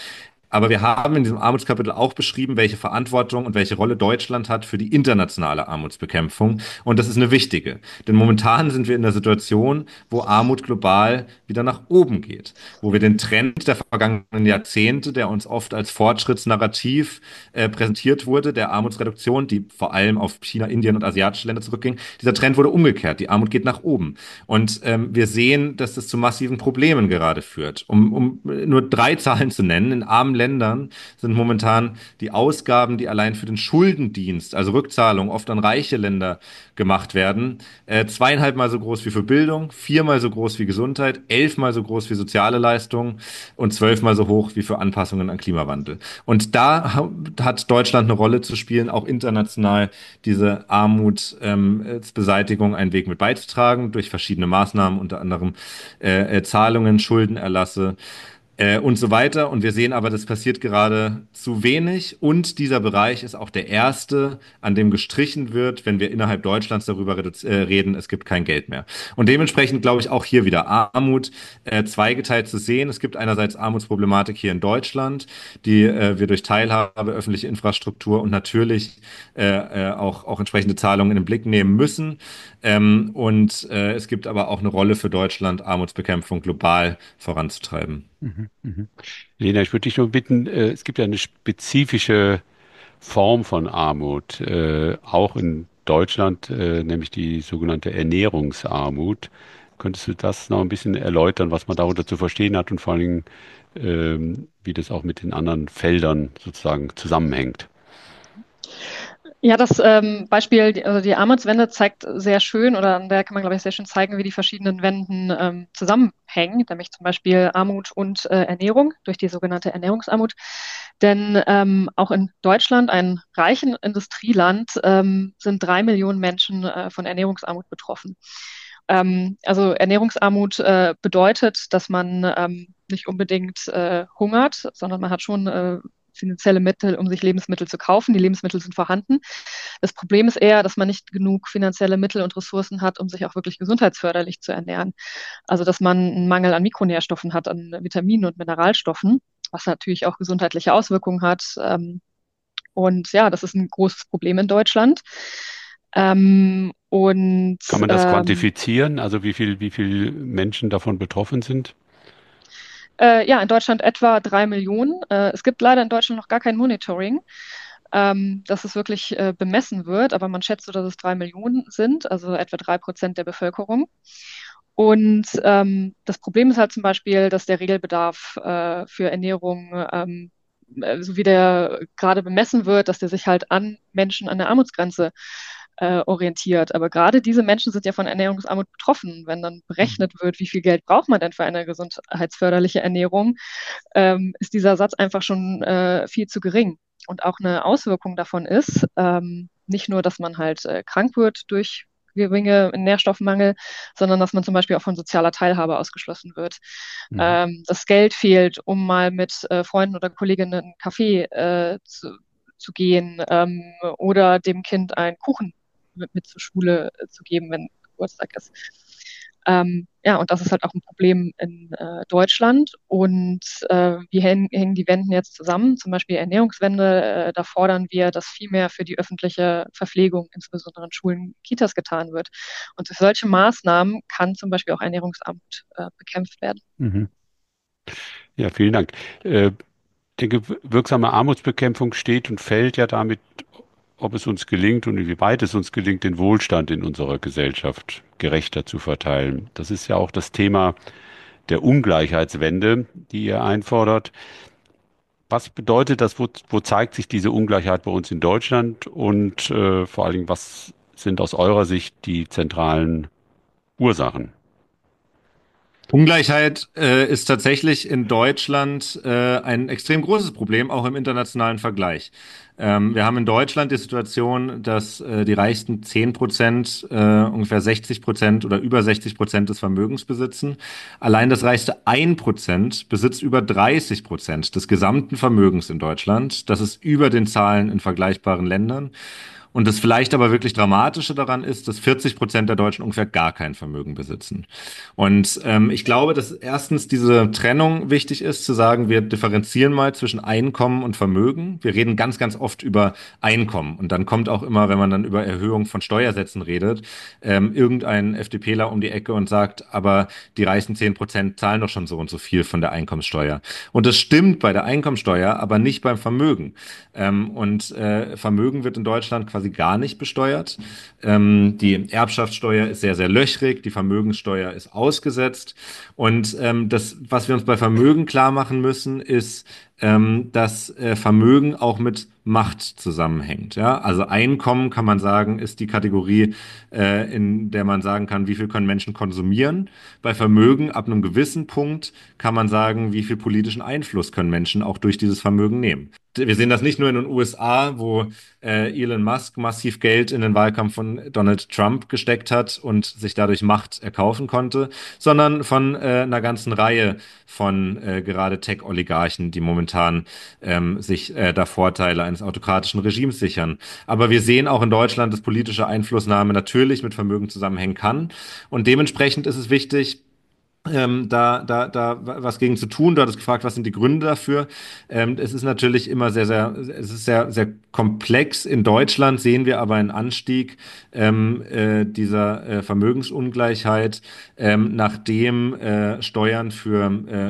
Aber wir haben in diesem Armutskapitel auch beschrieben, welche Verantwortung und welche Rolle Deutschland hat für die internationale Armutsbekämpfung. Und das ist eine wichtige. Denn momentan sind wir in der Situation, wo Armut global wieder nach oben geht, wo wir den Trend der vergangenen Jahrzehnte, der uns oft als Fortschrittsnarrativ äh, präsentiert wurde, der Armutsreduktion, die vor allem auf China, Indien und asiatische Länder zurückging, dieser Trend wurde umgekehrt. Die Armut geht nach oben. Und ähm, wir sehen, dass das zu massiven Problemen gerade führt. Um, um nur drei Zahlen zu nennen, in armen Ländern sind momentan die Ausgaben, die allein für den Schuldendienst, also Rückzahlung, oft an reiche Länder gemacht werden, äh, zweieinhalb Mal so groß wie für Bildung, viermal so groß wie Gesundheit, elfmal so groß wie soziale Leistungen und zwölfmal so hoch wie für Anpassungen an Klimawandel. Und da hat Deutschland eine Rolle zu spielen, auch international diese Armutsbeseitigung ähm, einen Weg mit beizutragen, durch verschiedene Maßnahmen, unter anderem äh, äh, Zahlungen, Schuldenerlasse äh, und so weiter. Und wir sehen aber, das passiert gerade zu wenig. Und dieser Bereich ist auch der erste, an dem gestrichen wird, wenn wir innerhalb Deutschlands darüber redu- äh, reden, es gibt kein Geld mehr. Und dementsprechend glaube ich auch hier wieder Armut äh, zweigeteilt zu sehen. Es gibt einerseits Armutsproblematik hier in Deutschland, die äh, wir durch Teilhabe, öffentliche Infrastruktur und natürlich äh, äh, auch, auch entsprechende Zahlungen in den Blick nehmen müssen. Ähm, und äh, es gibt aber auch eine Rolle für Deutschland, Armutsbekämpfung global voranzutreiben. Mhm, mhm. Lena, ich würde dich nur bitten, äh, es gibt ja eine spezifische Form von Armut, äh, auch in Deutschland, äh, nämlich die sogenannte Ernährungsarmut. Könntest du das noch ein bisschen erläutern, was man darunter zu verstehen hat und vor allen Dingen, ähm, wie das auch mit den anderen Feldern sozusagen zusammenhängt? Ja, das ähm, Beispiel, die- also die Armutswende zeigt sehr schön, oder an der kann man, glaube ich, sehr schön zeigen, wie die verschiedenen Wenden ähm, zusammenhängen, nämlich zum Beispiel Armut und äh, Ernährung durch die sogenannte Ernährungsarmut. Denn ähm, auch in Deutschland, ein reichen Industrieland, ähm, sind drei Millionen Menschen äh, von Ernährungsarmut betroffen. Ähm, also Ernährungsarmut äh, bedeutet, dass man ähm, nicht unbedingt äh, hungert, sondern man hat schon äh, finanzielle Mittel, um sich Lebensmittel zu kaufen. Die Lebensmittel sind vorhanden. Das Problem ist eher, dass man nicht genug finanzielle Mittel und Ressourcen hat, um sich auch wirklich gesundheitsförderlich zu ernähren. Also dass man einen Mangel an Mikronährstoffen hat, an Vitaminen und Mineralstoffen, was natürlich auch gesundheitliche Auswirkungen hat. Ähm, und ja, das ist ein großes Problem in Deutschland. Ähm, und Kann man das ähm, quantifizieren? Also wie viel, wie viel Menschen davon betroffen sind? äh, ja, in Deutschland etwa drei Millionen. Äh, es gibt leider in Deutschland noch gar kein Monitoring, ähm, dass es wirklich äh, bemessen wird, aber man schätzt so, dass es drei Millionen sind, also etwa drei Prozent der Bevölkerung. Und ähm, das Problem ist halt zum Beispiel, dass der Regelbedarf äh, für Ernährung, ähm, äh, so wie der gerade bemessen wird, dass der sich halt an Menschen an der Armutsgrenze äh, orientiert. Aber gerade diese Menschen sind ja von Ernährungsarmut betroffen. Wenn dann berechnet wird, wie viel Geld braucht man denn für eine gesundheitsförderliche Ernährung, ähm, ist dieser Satz einfach schon äh, viel zu gering. Und auch eine Auswirkung davon ist, ähm, nicht nur, dass man halt äh, krank wird durch geringe Nährstoffmangel, sondern dass man zum Beispiel auch von sozialer Teilhabe ausgeschlossen wird. Mhm. Ähm, das Geld fehlt, um mal mit äh, Freunden oder Kolleginnen in einen Kaffee äh, zu, zu gehen, ähm, oder dem Kind einen Kuchen mit, mit zur Schule äh, zu geben, wenn Geburtstag ist. Ähm, ja, und das ist halt auch ein Problem in äh, Deutschland. Und äh, wie hängen, hängen die Wenden jetzt zusammen? Zum Beispiel Ernährungswende, äh, da fordern wir, dass viel mehr für die öffentliche Verpflegung, insbesondere in Schulen, Kitas, getan wird. Und durch solche Maßnahmen kann zum Beispiel auch Ernährungsarmut äh, bekämpft werden. Mhm. Ja, vielen Dank. Äh, Ich denke, wirksame Armutsbekämpfung steht und fällt ja damit, ob es uns gelingt und inwieweit es uns gelingt, den Wohlstand in unserer Gesellschaft gerechter zu verteilen. Das ist ja auch das Thema der Ungleichheitswende, die ihr einfordert. Was bedeutet das? Wo, wo zeigt sich diese Ungleichheit bei uns in Deutschland? Und äh, vor allen Dingen, was sind aus eurer Sicht die zentralen Ursachen? Ungleichheit äh, ist tatsächlich in Deutschland äh, ein extrem großes Problem, auch im internationalen Vergleich. Ähm, wir haben in Deutschland die Situation, dass äh, die reichsten zehn Prozent äh, ungefähr sechzig Prozent oder über sechzig Prozent des Vermögens besitzen. Allein das reichste ein Prozent besitzt über dreißig Prozent des gesamten Vermögens in Deutschland. Das ist über den Zahlen in vergleichbaren Ländern. Und das vielleicht aber wirklich Dramatische daran ist, dass vierzig Prozent der Deutschen ungefähr gar kein Vermögen besitzen. Und ähm, ich glaube, dass erstens diese Trennung wichtig ist, zu sagen, wir differenzieren mal zwischen Einkommen und Vermögen. Wir reden ganz, ganz oft über Einkommen. Und dann kommt auch immer, wenn man dann über Erhöhung von Steuersätzen redet, ähm, irgendein FDPler um die Ecke und sagt, aber die reichsten zehn Prozent zahlen doch schon so und so viel von der Einkommenssteuer. Und das stimmt bei der Einkommenssteuer, aber nicht beim Vermögen. Ähm, und äh, Vermögen wird in Deutschland quasi gar nicht besteuert. Ähm, die Erbschaftssteuer ist sehr, sehr löchrig, die Vermögenssteuer ist ausgesetzt. Und ähm, das, was wir uns bei Vermögen klar machen müssen, ist, ähm, dass äh, Vermögen auch mit Macht zusammenhängt. Ja? Also Einkommen, kann man sagen, ist die Kategorie, äh, in der man sagen kann, wie viel können Menschen konsumieren. Bei Vermögen ab einem gewissen Punkt kann man sagen, wie viel politischen Einfluss können Menschen auch durch dieses Vermögen nehmen. Wir sehen das nicht nur in den U S A, wo äh, Elon Musk massiv Geld in den Wahlkampf von Donald Trump gesteckt hat und sich dadurch Macht erkaufen konnte, sondern von äh, einer ganzen Reihe von äh, gerade Tech-Oligarchen, die momentan ähm, sich äh, da Vorteile eines autokratischen Regimes sichern. Aber wir sehen auch in Deutschland, dass politische Einflussnahme natürlich mit Vermögen zusammenhängen kann. Und dementsprechend ist es wichtig, ähm, da, da, da was gegen zu tun. Du hattest gefragt, was sind die Gründe dafür? Ähm, es ist natürlich immer sehr, sehr, es ist sehr, sehr komplex. In Deutschland sehen wir aber einen Anstieg ähm, äh, dieser äh, Vermögensungleichheit, ähm, nachdem äh, Steuern für äh,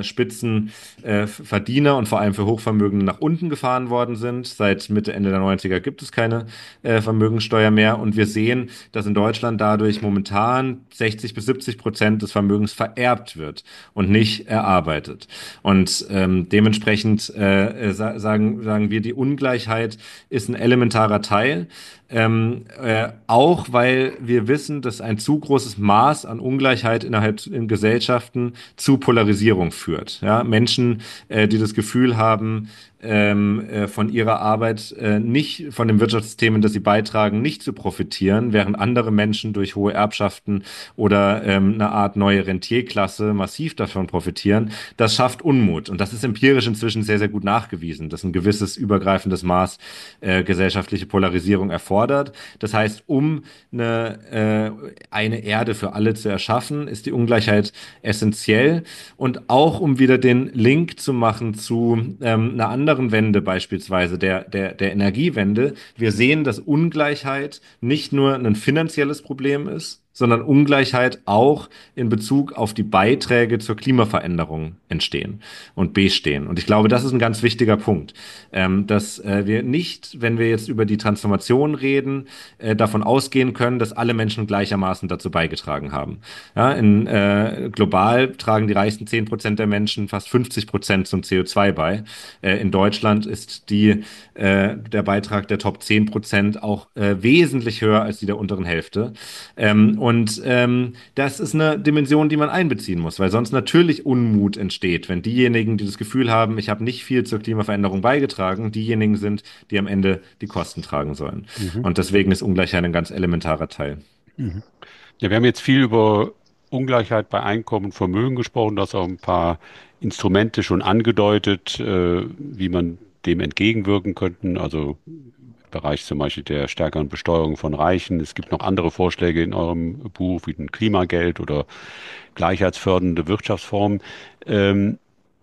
Spitzenverdiener und vor allem für Hochvermögende nach unten gefahren worden sind. Seit Mitte, Ende der Neunziger gibt es keine äh, Vermögenssteuer mehr. Und wir sehen, dass in Deutschland dadurch momentan sechzig bis siebzig Prozent des Vermögens vererbt wird und nicht erarbeitet. Und ähm, dementsprechend äh, sa sagen, sagen wir, die Ungleichheit ist ein elementarer Teil. Ähm, äh, auch weil wir wissen, dass ein zu großes Maß an Ungleichheit innerhalb in Gesellschaften zu Polarisierung führt. Ja? Menschen, äh, die das Gefühl haben, ähm, äh, von ihrer Arbeit äh, nicht, von dem Wirtschaftssystem, in das sie beitragen, nicht zu profitieren, während andere Menschen durch hohe Erbschaften oder ähm, eine Art neue Rentierklasse massiv davon profitieren. Das schafft Unmut. Und das ist empirisch inzwischen sehr, sehr gut nachgewiesen, dass ein gewisses übergreifendes Maß äh, gesellschaftliche Polarisierung erfordert. Das heißt, um eine, äh, eine Erde für alle zu erschaffen, ist die Ungleichheit essentiell. Und auch um wieder den Link zu machen zu ähm, einer anderen Wende, beispielsweise der, der, der Energiewende. Wir sehen, dass Ungleichheit nicht nur ein finanzielles Problem ist, sondern Ungleichheit auch in Bezug auf die Beiträge zur Klimaveränderung entstehen und bestehen. Und ich glaube, das ist ein ganz wichtiger Punkt, ähm, dass äh, wir nicht, wenn wir jetzt über die Transformation reden, äh, davon ausgehen können, dass alle Menschen gleichermaßen dazu beigetragen haben. Ja, in, äh, global tragen die reichsten zehn Prozent der Menschen fast fünfzig Prozent zum C O zwei bei. Äh, in Deutschland ist die, äh, der Beitrag der Top zehn Prozent auch äh, wesentlich höher als die der unteren Hälfte. Ähm, und ähm, das ist eine Dimension, die man einbeziehen muss, weil sonst natürlich Unmut entsteht, wenn diejenigen, die das Gefühl haben, ich habe nicht viel zur Klimaveränderung beigetragen, diejenigen sind, die am Ende die Kosten tragen sollen. Mhm. Und deswegen ist Ungleichheit ein ganz elementarer Teil. Mhm. Ja, wir haben jetzt viel über Ungleichheit bei Einkommen und Vermögen gesprochen, das auch ein paar Instrumente schon angedeutet, äh, wie man dem entgegenwirken könnten. Also im Bereich zum Beispiel der stärkeren Besteuerung von Reichen. Es gibt noch andere Vorschläge in eurem Buch, wie ein Klimageld oder gleichheitsfördernde Wirtschaftsformen. Ähm,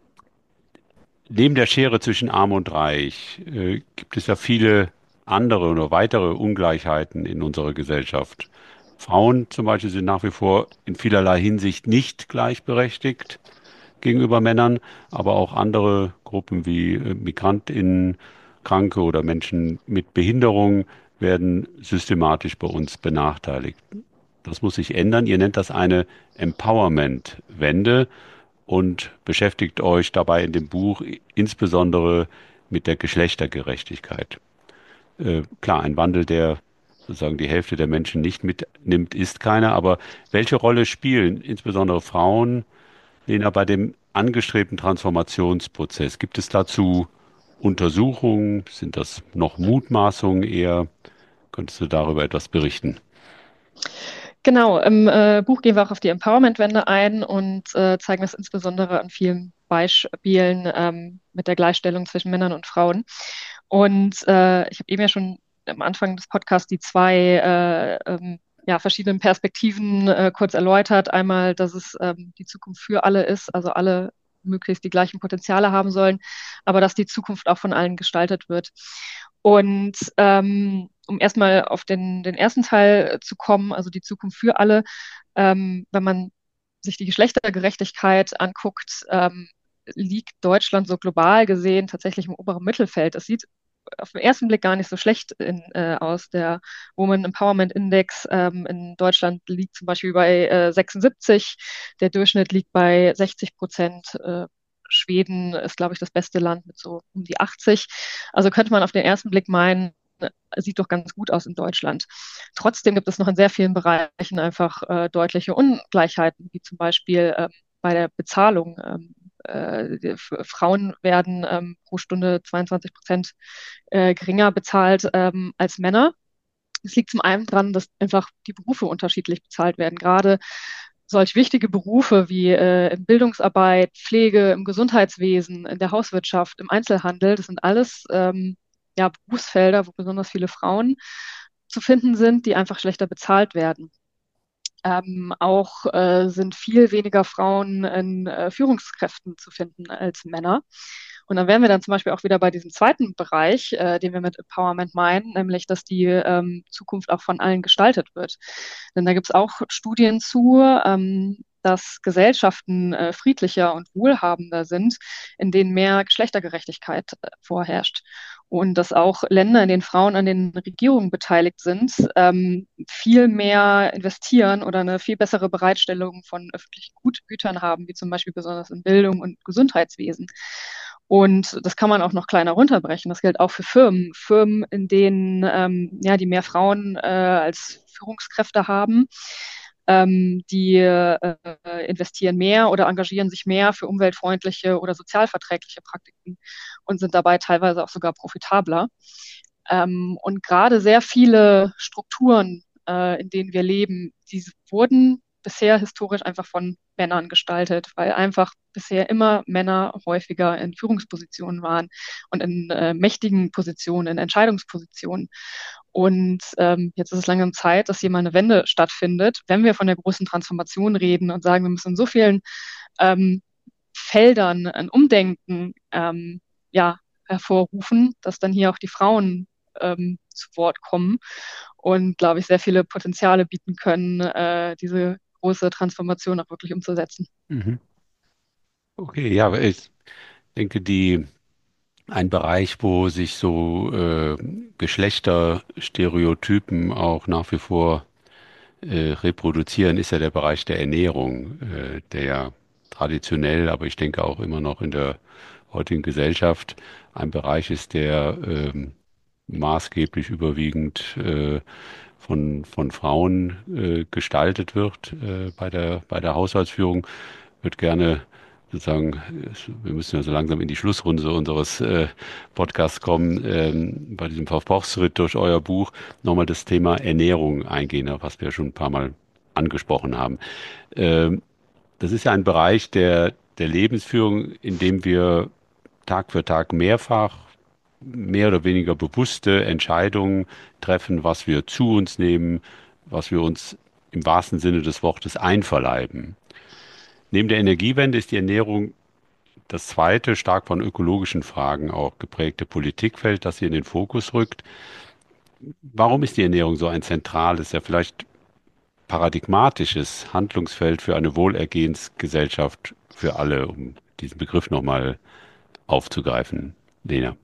Neben der Schere zwischen Arm und Reich äh, gibt es ja viele andere oder weitere Ungleichheiten in unserer Gesellschaft. Frauen zum Beispiel sind nach wie vor in vielerlei Hinsicht nicht gleichberechtigt gegenüber Männern, aber auch andere Gruppen wie äh, MigrantInnen, Kranke oder Menschen mit Behinderung werden systematisch bei uns benachteiligt. Das muss sich ändern. Ihr nennt das eine Empowerment-Wende und beschäftigt euch dabei in dem Buch insbesondere mit der Geschlechtergerechtigkeit. Äh, klar, ein Wandel, der sozusagen die Hälfte der Menschen nicht mitnimmt, ist keiner. Aber welche Rolle spielen insbesondere Frauen, Lena, bei dem angestrebten Transformationsprozess? Gibt es dazu Untersuchungen? Sind das noch Mutmaßungen eher? Könntest du darüber etwas berichten? Genau, im äh, Buch gehen wir auch auf die Empowerment-Wende ein und äh, zeigen das insbesondere an vielen Beispielen ähm, mit der Gleichstellung zwischen Männern und Frauen. Und äh, ich habe eben ja schon am Anfang des Podcasts die zwei äh, ähm, ja, verschiedenen Perspektiven äh, kurz erläutert. Einmal, dass es ähm, die Zukunft für alle ist, also alle möglichst die gleichen Potenziale haben sollen, aber dass die Zukunft auch von allen gestaltet wird. Und ähm, um erstmal auf den, den ersten Teil zu kommen, also die Zukunft für alle, ähm, wenn man sich die Geschlechtergerechtigkeit anguckt, ähm, liegt Deutschland so global gesehen tatsächlich im oberen Mittelfeld. Das sieht auf den ersten Blick gar nicht so schlecht in, äh, aus. Der Woman Empowerment Index ähm, in Deutschland liegt zum Beispiel bei äh, sechsundsiebzig, der Durchschnitt liegt bei sechzig Prozent. Äh, Schweden ist, glaube ich, das beste Land mit so um die achtzig. Also könnte man auf den ersten Blick meinen, sieht doch ganz gut aus in Deutschland. Trotzdem gibt es noch in sehr vielen Bereichen einfach äh, deutliche Ungleichheiten, wie zum Beispiel äh, bei der Bezahlung. Ähm, äh, Frauen werden ähm, pro Stunde zweiundzwanzig Prozent äh, geringer bezahlt ähm, als Männer. Es liegt zum einen daran, dass einfach die Berufe unterschiedlich bezahlt werden. Gerade solch wichtige Berufe wie äh, in Bildungsarbeit, Pflege, im Gesundheitswesen, in der Hauswirtschaft, im Einzelhandel, das sind alles ähm, ja, Berufsfelder, wo besonders viele Frauen zu finden sind, die einfach schlechter bezahlt werden. Ähm, auch äh, sind viel weniger Frauen in äh, Führungskräften zu finden als Männer. Und dann wären wir dann zum Beispiel auch wieder bei diesem zweiten Bereich, äh, den wir mit Empowerment meinen, nämlich, dass die ähm, Zukunft auch von allen gestaltet wird. Denn da gibt es auch Studien zu, ähm, dass Gesellschaften äh, friedlicher und wohlhabender sind, in denen mehr Geschlechtergerechtigkeit äh, vorherrscht. Und dass auch Länder, in denen Frauen an den Regierungen beteiligt sind, ähm, viel mehr investieren oder eine viel bessere Bereitstellung von öffentlichen Gutgütern haben, wie zum Beispiel besonders in Bildung und Gesundheitswesen. Und das kann man auch noch kleiner runterbrechen. Das gilt auch für Firmen. Firmen, in denen ähm, ja, die mehr Frauen äh, als Führungskräfte haben, ähm, die äh, investieren mehr oder engagieren sich mehr für umweltfreundliche oder sozialverträgliche Praktiken und sind dabei teilweise auch sogar profitabler. Ähm, und gerade sehr viele Strukturen, äh, in denen wir leben, die wurden bisher historisch einfach von Männern gestaltet, weil einfach bisher immer Männer häufiger in Führungspositionen waren und in äh, mächtigen Positionen, in Entscheidungspositionen. Und ähm, jetzt ist es langsam Zeit, dass hier mal eine Wende stattfindet, wenn wir von der großen Transformation reden und sagen, wir müssen in so vielen ähm, Feldern ein Umdenken ähm, ja, hervorrufen, dass dann hier auch die Frauen ähm, zu Wort kommen und, glaube ich, sehr viele Potenziale bieten können, äh, diese große Transformation auch wirklich umzusetzen. Mhm. Okay, ja, ich denke, die ein Bereich, wo sich so äh, Geschlechterstereotypen auch nach wie vor äh, reproduzieren, ist ja der Bereich der Ernährung, äh, der ja traditionell, aber ich denke auch immer noch in der heutigen Gesellschaft ein Bereich ist, der ähm, maßgeblich überwiegend äh, von, von Frauen äh, gestaltet wird äh, bei der, bei der Haushaltsführung. Wird gerne sozusagen, wir müssen ja so langsam in die Schlussrunde unseres äh, Podcasts kommen, ähm, bei diesem Verbrauchsritt durch euer Buch nochmal das Thema Ernährung eingehen, was wir schon ein paar Mal angesprochen haben. Ähm, das ist ja ein Bereich der, der Lebensführung, in dem wir Tag für Tag mehrfach mehr oder weniger bewusste Entscheidungen treffen, was wir zu uns nehmen, was wir uns im wahrsten Sinne des Wortes einverleiben. Neben der Energiewende ist die Ernährung das zweite, stark von ökologischen Fragen auch geprägte Politikfeld, das hier in den Fokus rückt. Warum ist die Ernährung so ein zentrales, ja vielleicht paradigmatisches Handlungsfeld für eine Wohlergehensgesellschaft für alle, um diesen Begriff nochmal aufzugreifen, Lena?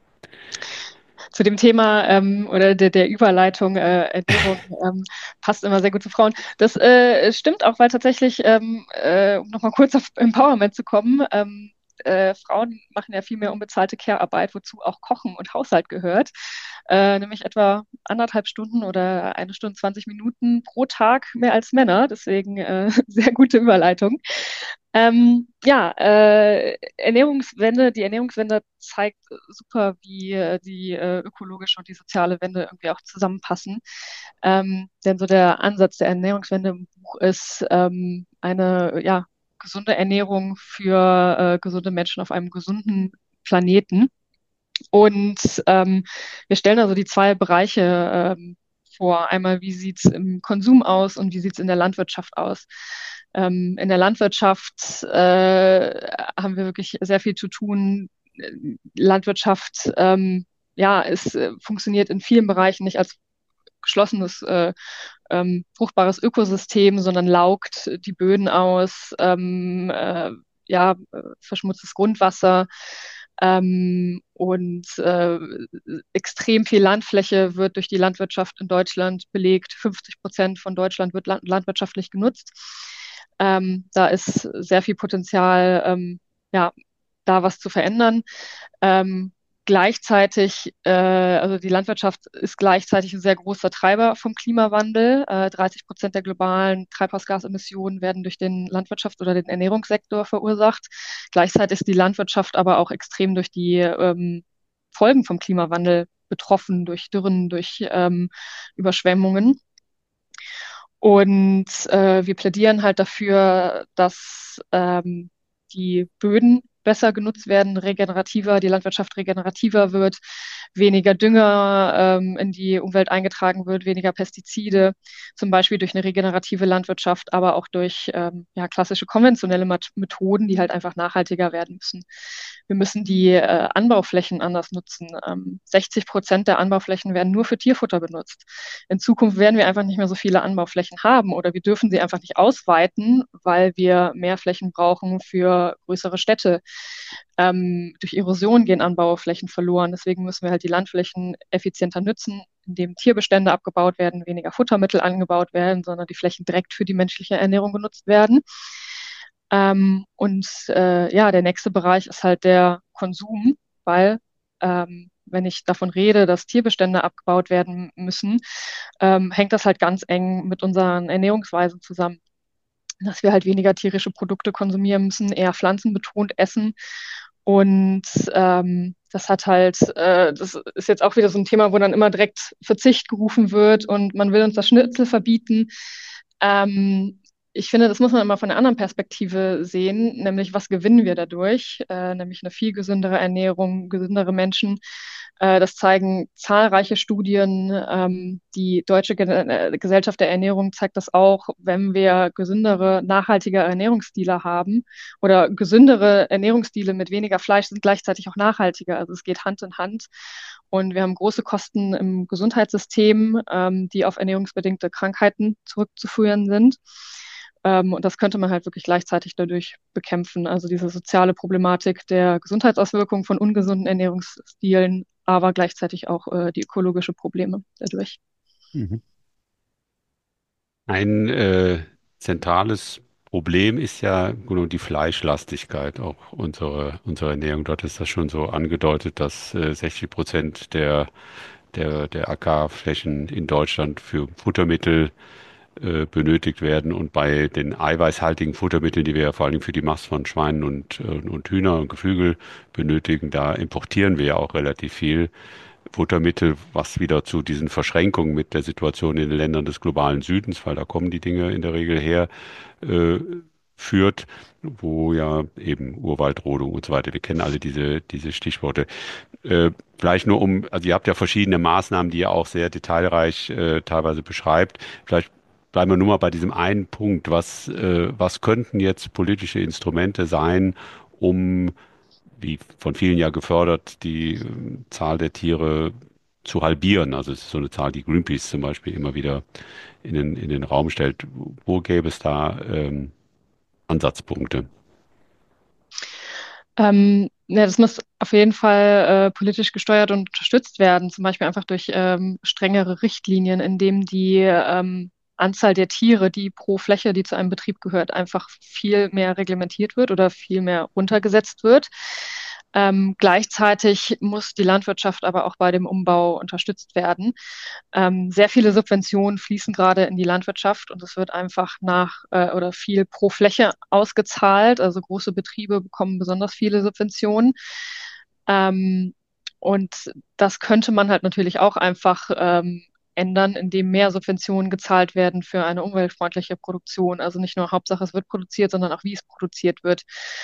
Zu dem Thema ähm, oder der, der Überleitung äh, Ernährung ähm, passt immer sehr gut zu Frauen. Das äh, stimmt auch, weil tatsächlich, ähm, äh, um nochmal kurz auf Empowerment zu kommen, ähm, äh, Frauen machen ja viel mehr unbezahlte Care-Arbeit, wozu auch Kochen und Haushalt gehört, äh, nämlich etwa anderthalb Stunden oder eine Stunde zwanzig Minuten pro Tag mehr als Männer. Deswegen äh, sehr gute Überleitung. Ähm, ja, äh, Ernährungswende, die Ernährungswende zeigt super, wie äh, die äh, ökologische und die soziale Wende irgendwie auch zusammenpassen. Ähm, denn so der Ansatz der Ernährungswende im Buch ist ähm, eine ja, gesunde Ernährung für äh, gesunde Menschen auf einem gesunden Planeten. Und ähm, wir stellen also die zwei Bereiche ähm, vor. Einmal, wie sieht's im Konsum aus und wie sieht's in der Landwirtschaft aus. Ähm, in der Landwirtschaft äh, haben wir wirklich sehr viel zu tun. Landwirtschaft, ähm, ja, es äh, funktioniert in vielen Bereichen nicht als geschlossenes, äh, ähm, fruchtbares Ökosystem, sondern laugt die Böden aus, ähm, äh, ja, äh, verschmutztes Grundwasser. Ähm, und äh, extrem viel Landfläche wird durch die Landwirtschaft in Deutschland belegt. fünfzig Prozent von Deutschland wird land landwirtschaftlich genutzt. Ähm, da ist sehr viel Potenzial, ähm, ja, da was zu verändern. Ähm, gleichzeitig, äh, also die Landwirtschaft ist gleichzeitig ein sehr großer Treiber vom Klimawandel. Äh, dreißig Prozent der globalen Treibhausgasemissionen werden durch den Landwirtschaft oder den Ernährungssektor verursacht. Gleichzeitig ist die Landwirtschaft aber auch extrem durch die ähm, Folgen vom Klimawandel betroffen, durch Dürren, durch ähm, Überschwemmungen. Und äh, wir plädieren halt dafür, dass ähm, die Böden besser genutzt werden, regenerativer, die Landwirtschaft regenerativer wird, weniger Dünger ähm, in die Umwelt eingetragen wird, weniger Pestizide, zum Beispiel durch eine regenerative Landwirtschaft, aber auch durch ähm, ja, klassische konventionelle Methoden, die halt einfach nachhaltiger werden müssen. Wir müssen die äh, Anbauflächen anders nutzen. Ähm, sechzig Prozent der Anbauflächen werden nur für Tierfutter benutzt. In Zukunft werden wir einfach nicht mehr so viele Anbauflächen haben oder wir dürfen sie einfach nicht ausweiten, weil wir mehr Flächen brauchen für größere Städte. Ähm, durch Erosion gehen Anbauflächen verloren. Deswegen müssen wir halt die Landflächen effizienter nutzen, indem Tierbestände abgebaut werden, weniger Futtermittel angebaut werden, sondern die Flächen direkt für die menschliche Ernährung genutzt werden. Ähm, und äh, ja, der nächste Bereich ist halt der Konsum, weil ähm, wenn ich davon rede, dass Tierbestände abgebaut werden müssen, ähm, hängt das halt ganz eng mit unseren Ernährungsweisen zusammen. Dass wir halt weniger tierische Produkte konsumieren müssen, eher pflanzenbetont essen. Und ähm, das hat halt, äh, das ist jetzt auch wieder so ein Thema, wo dann immer direkt Verzicht gerufen wird und man will uns das Schnitzel verbieten. Ähm, ich finde, das muss man immer von einer anderen Perspektive sehen, nämlich was gewinnen wir dadurch? Äh, nämlich eine viel gesündere Ernährung, gesündere Menschen. Äh, das zeigen zahlreiche Studien. Ähm, die Deutsche Ge äh, Gesellschaft der Ernährung zeigt das auch, wenn wir gesündere, nachhaltige Ernährungsstile haben oder gesündere Ernährungsstile mit weniger Fleisch sind gleichzeitig auch nachhaltiger. Also es geht Hand in Hand. Und wir haben große Kosten im Gesundheitssystem, ähm, die auf ernährungsbedingte Krankheiten zurückzuführen sind. Ähm, und das könnte man halt wirklich gleichzeitig dadurch bekämpfen. Also diese soziale Problematik der Gesundheitsauswirkungen von ungesunden Ernährungsstilen, aber gleichzeitig auch äh, die ökologische Probleme dadurch. Mhm. Ein äh, zentrales Problem ist ja genau die Fleischlastigkeit auch unserer, unserer Ernährung. Dort ist das schon so angedeutet, dass äh, sechzig Prozent der, der, der Ackerflächen in Deutschland für Futtermittel äh, benötigt werden. Und bei den eiweißhaltigen Futtermitteln, die wir ja vor allem für die Mast von Schweinen und, äh, und Hühner und Geflügel benötigen, da importieren wir ja auch relativ viel Futtermittel, was wieder zu diesen Verschränkungen mit der Situation in den Ländern des globalen Südens, weil da kommen die Dinge in der Regel her, äh, führt, wo ja eben Urwaldrodung und so weiter, wir kennen alle diese, diese Stichworte. Äh, vielleicht nur um, also ihr habt ja verschiedene Maßnahmen, die ihr auch sehr detailreich äh, teilweise beschreibt. Vielleicht bleiben wir nur mal bei diesem einen Punkt. Was, äh, was könnten jetzt politische Instrumente sein, um, wie von vielen ja gefördert, die äh, Zahl der Tiere zu halbieren? Also es ist so eine Zahl, die Greenpeace zum Beispiel immer wieder in den, in den Raum stellt. Wo gäbe es da ähm, Ansatzpunkte? Ähm, ja, das muss auf jeden Fall äh, politisch gesteuert und unterstützt werden, zum Beispiel einfach durch ähm, strengere Richtlinien, in dem die ähm, Anzahl der Tiere, die pro Fläche, die zu einem Betrieb gehört, einfach viel mehr reglementiert wird oder viel mehr runtergesetzt wird. Ähm, gleichzeitig muss die Landwirtschaft aber auch bei dem Umbau unterstützt werden. Ähm, sehr viele Subventionen fließen gerade in die Landwirtschaft und es wird einfach nach äh, oder viel pro Fläche ausgezahlt. Also große Betriebe bekommen besonders viele Subventionen. Ähm, und das könnte man halt natürlich auch einfach ähm, ändern, indem mehr Subventionen gezahlt werden für eine umweltfreundliche Produktion. Also nicht nur Hauptsache es wird produziert, sondern auch wie es produziert wird.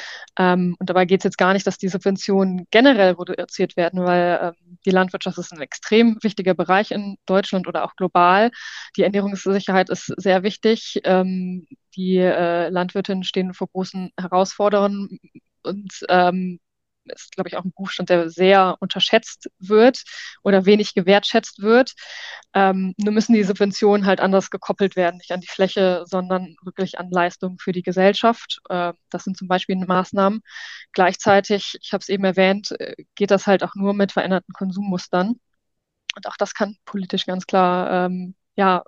Ähm, und dabei geht es jetzt gar nicht, dass die Subventionen generell reduziert werden, weil ähm, die Landwirtschaft ist ein extrem wichtiger Bereich in Deutschland oder auch global. Die Ernährungssicherheit ist sehr wichtig. Ähm, die äh, Landwirtinnen stehen vor großen Herausforderungen und ähm, ist, glaube ich, auch ein Berufsstand, der sehr unterschätzt wird oder wenig gewertschätzt wird. Ähm, nur müssen die Subventionen halt anders gekoppelt werden, nicht an die Fläche, sondern wirklich an Leistungen für die Gesellschaft. Äh, das sind zum Beispiel Maßnahmen. Gleichzeitig, ich habe es eben erwähnt, äh, geht das halt auch nur mit veränderten Konsummustern. Und auch das kann politisch ganz klar ähm, ja,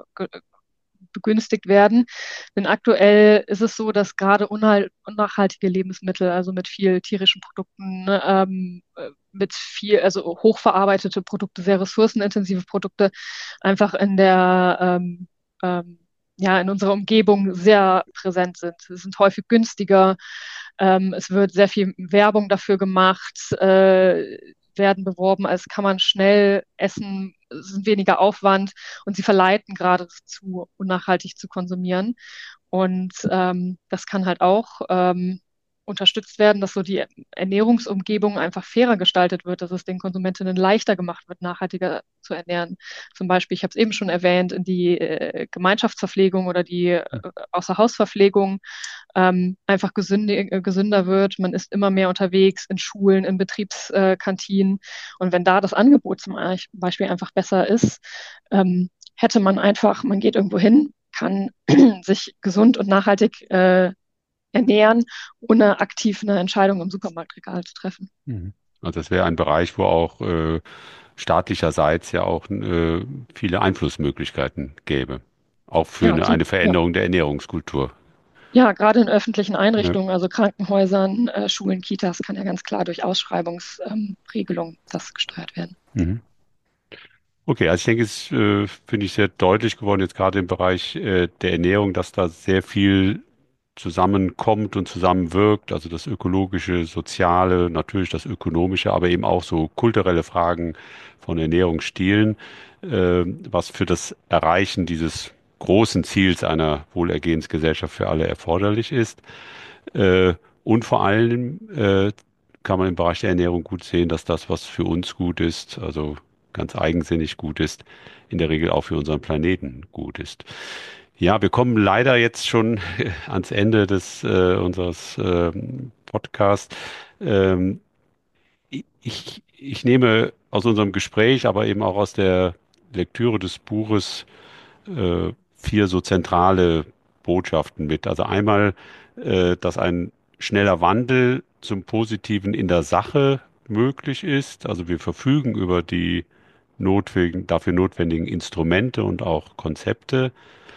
begünstigt werden. Denn aktuell ist es so, dass gerade unnachhaltige Lebensmittel, also mit viel tierischen Produkten, ne, ähm, mit viel, also hochverarbeitete Produkte, sehr ressourcenintensive Produkte, einfach in der ähm, ähm, ja, in unserer Umgebung sehr präsent sind. Sie sind häufig günstiger. Ähm, es wird sehr viel Werbung dafür gemacht, äh, werden beworben, als kann man schnell essen, es ist weniger Aufwand und sie verleiten gerade dazu, unnachhaltig zu konsumieren. Und ähm, das kann halt auch ähm, unterstützt werden, dass so die Ernährungsumgebung einfach fairer gestaltet wird, dass es den Konsumentinnen leichter gemacht wird, nachhaltiger zu ernähren. Zum Beispiel, ich habe es eben schon erwähnt, in die äh, Gemeinschaftsverpflegung oder die äh, Außerhausverpflegung ähm, einfach gesünder, äh, gesünder wird. Man ist immer mehr unterwegs in Schulen, in Betriebskantinen. Und wenn da das Angebot zum Beispiel einfach besser ist, ähm, hätte man einfach, man geht irgendwo hin, kann sich gesund und nachhaltig äh, ernähren, ohne aktiv eine Entscheidung im Supermarktregal zu treffen. Mhm. Also das wäre ein Bereich, wo auch äh, staatlicherseits ja auch äh, viele Einflussmöglichkeiten gäbe. Auch für Ja, eine, zum, eine ja. Veränderung der Ernährungskultur. Ja, gerade in öffentlichen Ja. Einrichtungen, also Krankenhäusern, äh, Schulen, Kitas, kann ja ganz klar durch Ausschreibungsregelungen ähm, das gesteuert werden. Mhm. Okay, also ich denke, es äh, finde ich sehr deutlich geworden, jetzt gerade im Bereich äh, der Ernährung, dass da sehr viel zusammenkommt und zusammenwirkt, also das ökologische, soziale, natürlich das ökonomische, aber eben auch so kulturelle Fragen von Ernährungsstilen, äh, was für das Erreichen dieses großen Ziels einer Wohlergehensgesellschaft für alle erforderlich ist. Äh, und vor allem äh, kann man im Bereich der Ernährung gut sehen, dass das, was für uns gut ist, also ganz eigensinnig gut ist, in der Regel auch für unseren Planeten gut ist. Ja, wir kommen leider jetzt schon ans Ende des äh, unseres ähm, Podcasts. Ähm, ich, ich nehme aus unserem Gespräch, aber eben auch aus der Lektüre des Buches äh, vier so zentrale Botschaften mit. Also einmal, äh, dass ein schneller Wandel zum Positiven in der Sache möglich ist. Also wir verfügen über die notwendigen, dafür notwendigen Instrumente und auch Konzepte.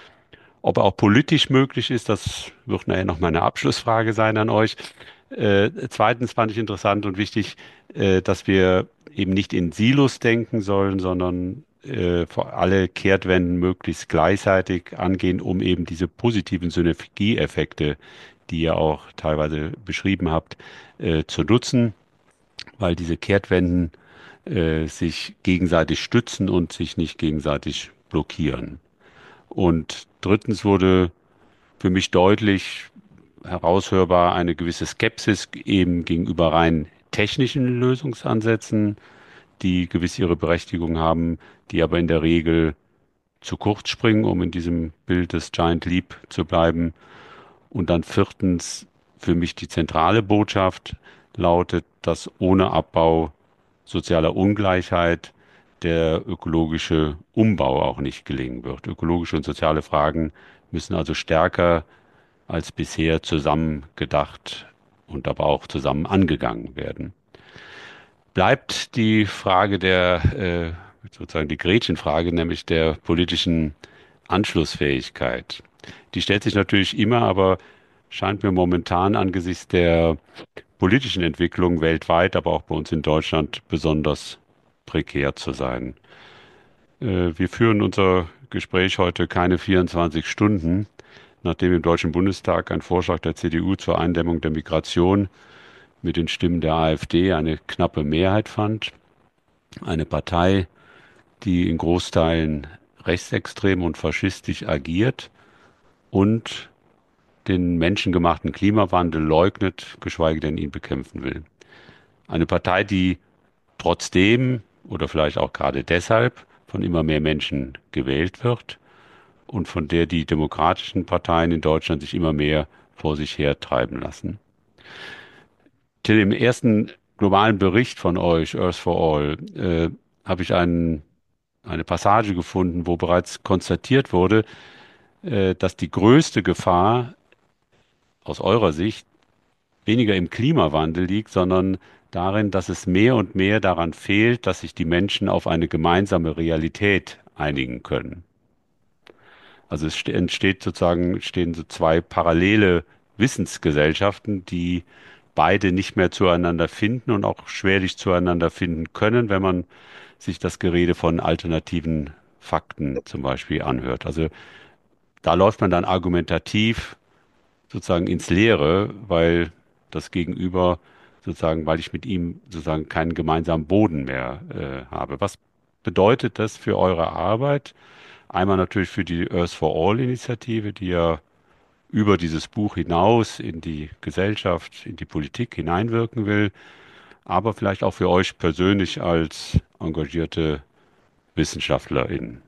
Ob er auch politisch möglich ist, das wird nachher noch meine Abschlussfrage sein an euch. Äh, zweitens fand ich interessant und wichtig, äh, dass wir eben nicht in Silos denken sollen, sondern äh, vor alle Kehrtwenden möglichst gleichzeitig angehen, um eben diese positiven Synergieeffekte, die ihr auch teilweise beschrieben habt, äh, zu nutzen, weil diese Kehrtwenden äh, sich gegenseitig stützen und sich nicht gegenseitig blockieren. Und drittens wurde für mich deutlich heraushörbar eine gewisse Skepsis eben gegenüber rein technischen Lösungsansätzen, die gewiss ihre Berechtigung haben, die aber in der Regel zu kurz springen, um in diesem Bild des Giant Leap zu bleiben. Und dann viertens für mich die zentrale Botschaft lautet, dass ohne Abbau sozialer Ungleichheit der ökologische Umbau auch nicht gelingen wird. Ökologische und soziale Fragen müssen also stärker als bisher zusammen gedacht und aber auch zusammen angegangen werden. Bleibt die Frage der, äh, sozusagen die Gretchenfrage, nämlich der politischen Anschlussfähigkeit. Die stellt sich natürlich immer, aber scheint mir momentan angesichts der politischen Entwicklung weltweit, aber auch bei uns in Deutschland besonders prekär zu sein. Äh, wir führen unser Gespräch heute keine vierundzwanzig Stunden, nachdem im Deutschen Bundestag ein Vorschlag der C D U zur Eindämmung der Migration mit den Stimmen der AfD eine knappe Mehrheit fand. Eine Partei, die in Großteilen rechtsextrem und faschistisch agiert und den menschengemachten Klimawandel leugnet, geschweige denn ihn bekämpfen will. Eine Partei, die trotzdem oder vielleicht auch gerade deshalb von immer mehr Menschen gewählt wird und von der die demokratischen Parteien in Deutschland sich immer mehr vor sich her treiben lassen. Till, im ersten globalen Bericht von euch, Earth for All, äh, habe ich einen, eine Passage gefunden, wo bereits konstatiert wurde, äh, dass die größte Gefahr aus eurer Sicht weniger im Klimawandel liegt, sondern darin, dass es mehr und mehr daran fehlt, dass sich die Menschen auf eine gemeinsame Realität einigen können. Also es ste- entsteht sozusagen, stehen so zwei parallele Wissensgesellschaften, die beide nicht mehr zueinander finden und auch schwerlich zueinander finden können, wenn man sich das Gerede von alternativen Fakten zum Beispiel anhört. Also da läuft man dann argumentativ sozusagen ins Leere, weil das Gegenüber sozusagen, weil ich mit ihm sozusagen keinen gemeinsamen Boden mehr äh, habe. Was bedeutet das für eure Arbeit? Einmal natürlich für die Earth for All Initiative, die ja über dieses Buch hinaus in die Gesellschaft, in die Politik hineinwirken will, aber vielleicht auch für euch persönlich als engagierte WissenschaftlerInnen.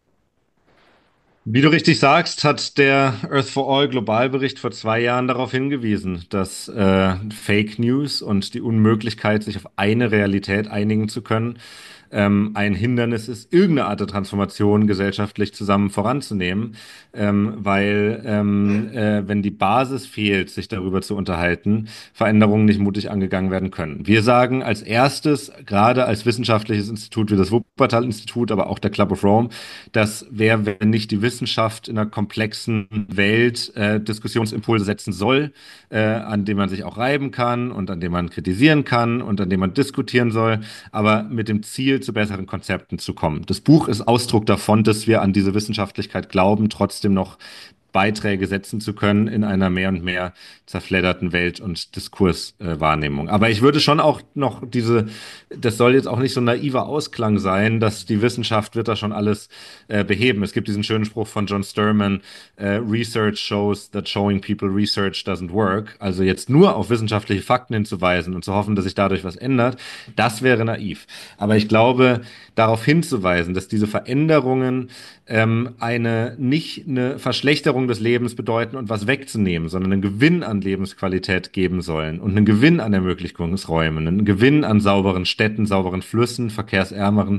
Wie du richtig sagst, hat der Earth for All Globalbericht vor zwei Jahren darauf hingewiesen, dass äh, Fake News und die Unmöglichkeit, sich auf eine Realität einigen zu können, ähm, ein Hindernis ist, irgendeine Art der Transformation gesellschaftlich zusammen voranzunehmen, ähm, weil ähm, äh, wenn die Basis fehlt, sich darüber zu unterhalten, Veränderungen nicht mutig angegangen werden können. Wir sagen als erstes, gerade als wissenschaftliches Institut wie das Wuppertal-Institut, aber auch der Club of Rome, dass wer, wenn nicht die Wissenschaft in einer komplexen Welt äh, Diskussionsimpulse setzen soll, äh, an dem man sich auch reiben kann und an dem man kritisieren kann und an dem man diskutieren soll, aber mit dem Ziel, zu besseren Konzepten zu kommen. Das Buch ist Ausdruck davon, dass wir an diese Wissenschaftlichkeit glauben, trotzdem noch Beiträge setzen zu können in einer mehr und mehr zerfledderten Welt- und Diskurswahrnehmung. Äh, Aber ich würde schon auch noch diese, das soll jetzt auch nicht so ein naiver Ausklang sein, dass die Wissenschaft wird da schon alles äh, beheben. Es gibt diesen schönen Spruch von John Sturman, äh, Research shows that showing people research doesn't work. Also jetzt nur auf wissenschaftliche Fakten hinzuweisen und zu hoffen, dass sich dadurch was ändert, das wäre naiv. Aber ich glaube, darauf hinzuweisen, dass diese Veränderungen ähm, eine nicht eine Verschlechterung des Lebens bedeuten und was wegzunehmen, sondern einen Gewinn an Lebensqualität geben sollen und einen Gewinn an Ermöglichungsräumen, einen Gewinn an sauberen Städten, sauberen Flüssen, verkehrsärmeren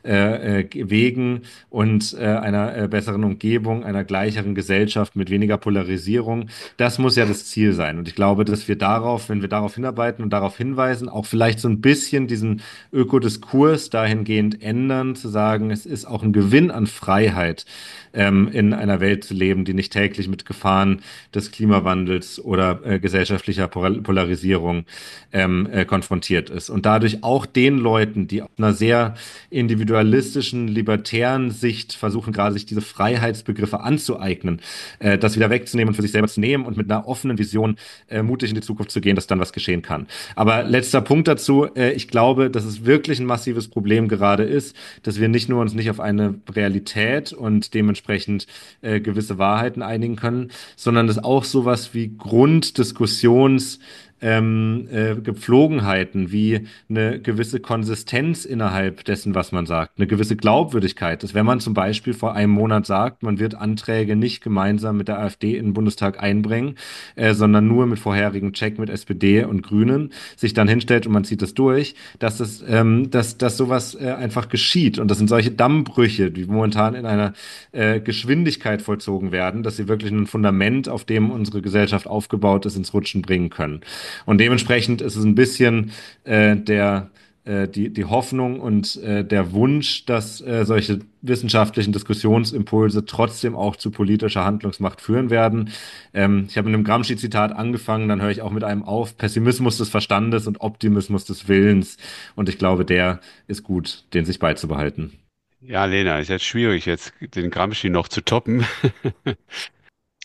äh, äh, Wegen und äh, einer äh, besseren Umgebung, einer gleicheren Gesellschaft mit weniger Polarisierung. Das muss ja das Ziel sein. Und ich glaube, dass wir darauf, wenn wir darauf hinarbeiten und darauf hinweisen, auch vielleicht so ein bisschen diesen Ökodiskurs dahingehend ändern, zu sagen, es ist auch ein Gewinn an Freiheit, ähm, in einer Welt zu leben, die nicht täglich mit Gefahren des Klimawandels oder äh, gesellschaftlicher Pol- Polarisierung ähm, äh, konfrontiert ist. Und dadurch auch den Leuten, die auf einer sehr individualistischen, libertären Sicht versuchen, gerade sich diese Freiheitsbegriffe anzueignen, äh, das wieder wegzunehmen und für sich selber zu nehmen und mit einer offenen Vision äh, mutig in die Zukunft zu gehen, dass dann was geschehen kann. Aber letzter Punkt dazu, äh, ich glaube, dass es wirklich ein massives Problem gerade ist, dass wir nicht nur uns nicht auf eine Realität und dementsprechend äh, gewisse Wahrheiten einigen können, sondern dass auch sowas wie Grunddiskussions ähm, äh, Gepflogenheiten wie eine gewisse Konsistenz innerhalb dessen, was man sagt, eine gewisse Glaubwürdigkeit, dass wenn man zum Beispiel vor einem Monat sagt, man wird Anträge nicht gemeinsam mit der AfD in den Bundestag einbringen, äh, sondern nur mit vorherigen Check mit S P D und Grünen, sich dann hinstellt und man zieht das durch, dass das, ähm, dass, dass sowas äh, einfach geschieht. Und das sind solche Dammbrüche, die momentan in einer äh, Geschwindigkeit vollzogen werden, dass sie wirklich ein Fundament, auf dem unsere Gesellschaft aufgebaut ist, ins Rutschen bringen können. Und dementsprechend ist es ein bisschen äh, der äh, die, die Hoffnung und äh, der Wunsch, dass äh, solche wissenschaftlichen Diskussionsimpulse trotzdem auch zu politischer Handlungsmacht führen werden. Ähm, ich habe mit einem Gramsci-Zitat angefangen, dann höre ich auch mit einem auf: Pessimismus des Verstandes und Optimismus des Willens. Und ich glaube, der ist gut, den sich beizubehalten. Ja, Lena, ist jetzt schwierig, jetzt den Gramsci noch zu toppen.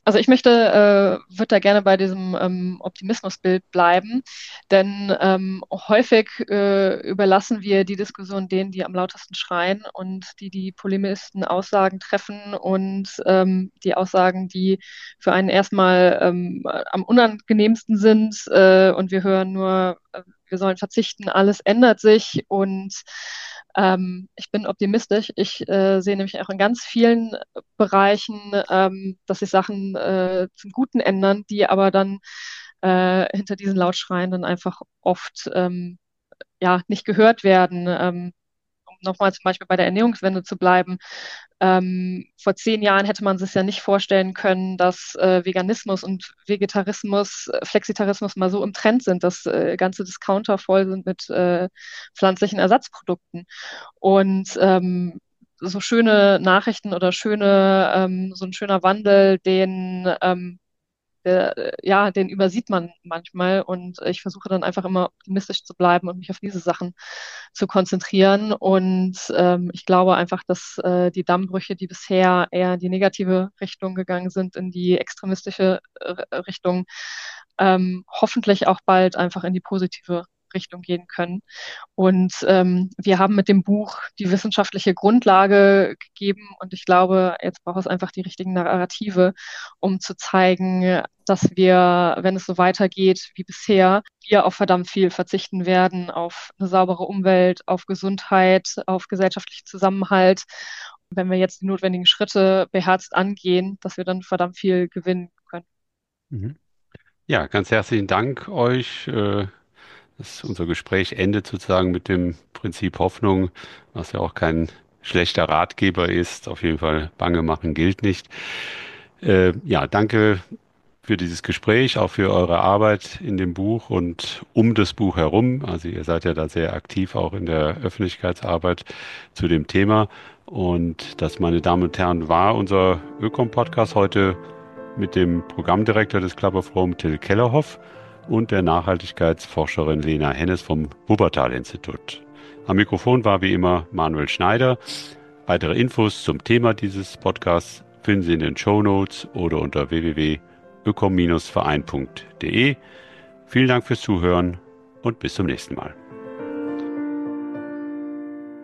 Also ich möchte, äh, würde da gerne bei diesem ähm, Optimismusbild bleiben, denn ähm, häufig äh, überlassen wir die Diskussion denen, die am lautesten schreien und die die polemischsten Aussagen treffen und ähm, die Aussagen, die für einen erstmal ähm, am unangenehmsten sind äh, und wir hören nur, äh, wir sollen verzichten, alles ändert sich und ähm, ich bin optimistisch. Ich äh, sehe nämlich auch in ganz vielen Bereichen, ähm, dass sich Sachen äh, zum Guten ändern, die aber dann äh, hinter diesen Lautschreien dann einfach oft ähm, ja nicht gehört werden. Ähm, um nochmal zum Beispiel bei der Ernährungswende zu bleiben. Ähm, vor zehn Jahren hätte man sich ja nicht vorstellen können, dass äh, Veganismus und Vegetarismus, äh, Flexitarismus mal so im Trend sind, dass äh, ganze Discounter voll sind mit äh, pflanzlichen Ersatzprodukten. Und ähm, so schöne Nachrichten oder schöne, ähm, so ein schöner Wandel, den ähm, der, äh, ja, den übersieht man manchmal und ich versuche dann einfach immer optimistisch zu bleiben und mich auf diese Sachen zu konzentrieren. Und ähm, ich glaube einfach, dass äh, die Dammbrüche, die bisher eher in die negative Richtung gegangen sind, in die extremistische äh, Richtung, ähm, hoffentlich auch bald einfach in die positive Richtung gehen können. Und ähm, wir haben mit dem Buch die wissenschaftliche Grundlage gegeben und ich glaube, jetzt braucht es einfach die richtigen Narrative, um zu zeigen, dass wir, wenn es so weitergeht wie bisher, wir auf verdammt viel verzichten werden, auf eine saubere Umwelt, auf Gesundheit, auf gesellschaftlichen Zusammenhalt. Und wenn wir jetzt die notwendigen Schritte beherzt angehen, dass wir dann verdammt viel gewinnen können. Mhm. Ja, ganz herzlichen Dank euch. Äh, Das, unser Gespräch endet sozusagen mit dem Prinzip Hoffnung, was ja auch kein schlechter Ratgeber ist. Auf jeden Fall Bange machen gilt nicht. Äh, ja, danke für dieses Gespräch, auch für eure Arbeit in dem Buch und um das Buch herum. Also ihr seid ja da sehr aktiv auch in der Öffentlichkeitsarbeit zu dem Thema. Und das, meine Damen und Herren, war unser Ökom-Podcast heute mit dem Programmdirektor des Club of Rome, Till Kellerhoff, und der Nachhaltigkeitsforscherin Lena Hennes vom Wuppertal-Institut. Am Mikrofon war wie immer Manuel Schneider. Weitere Infos zum Thema dieses Podcasts finden Sie in den Shownotes oder unter w w w punkt ökom Verein punkt de. Vielen Dank fürs Zuhören und bis zum nächsten Mal.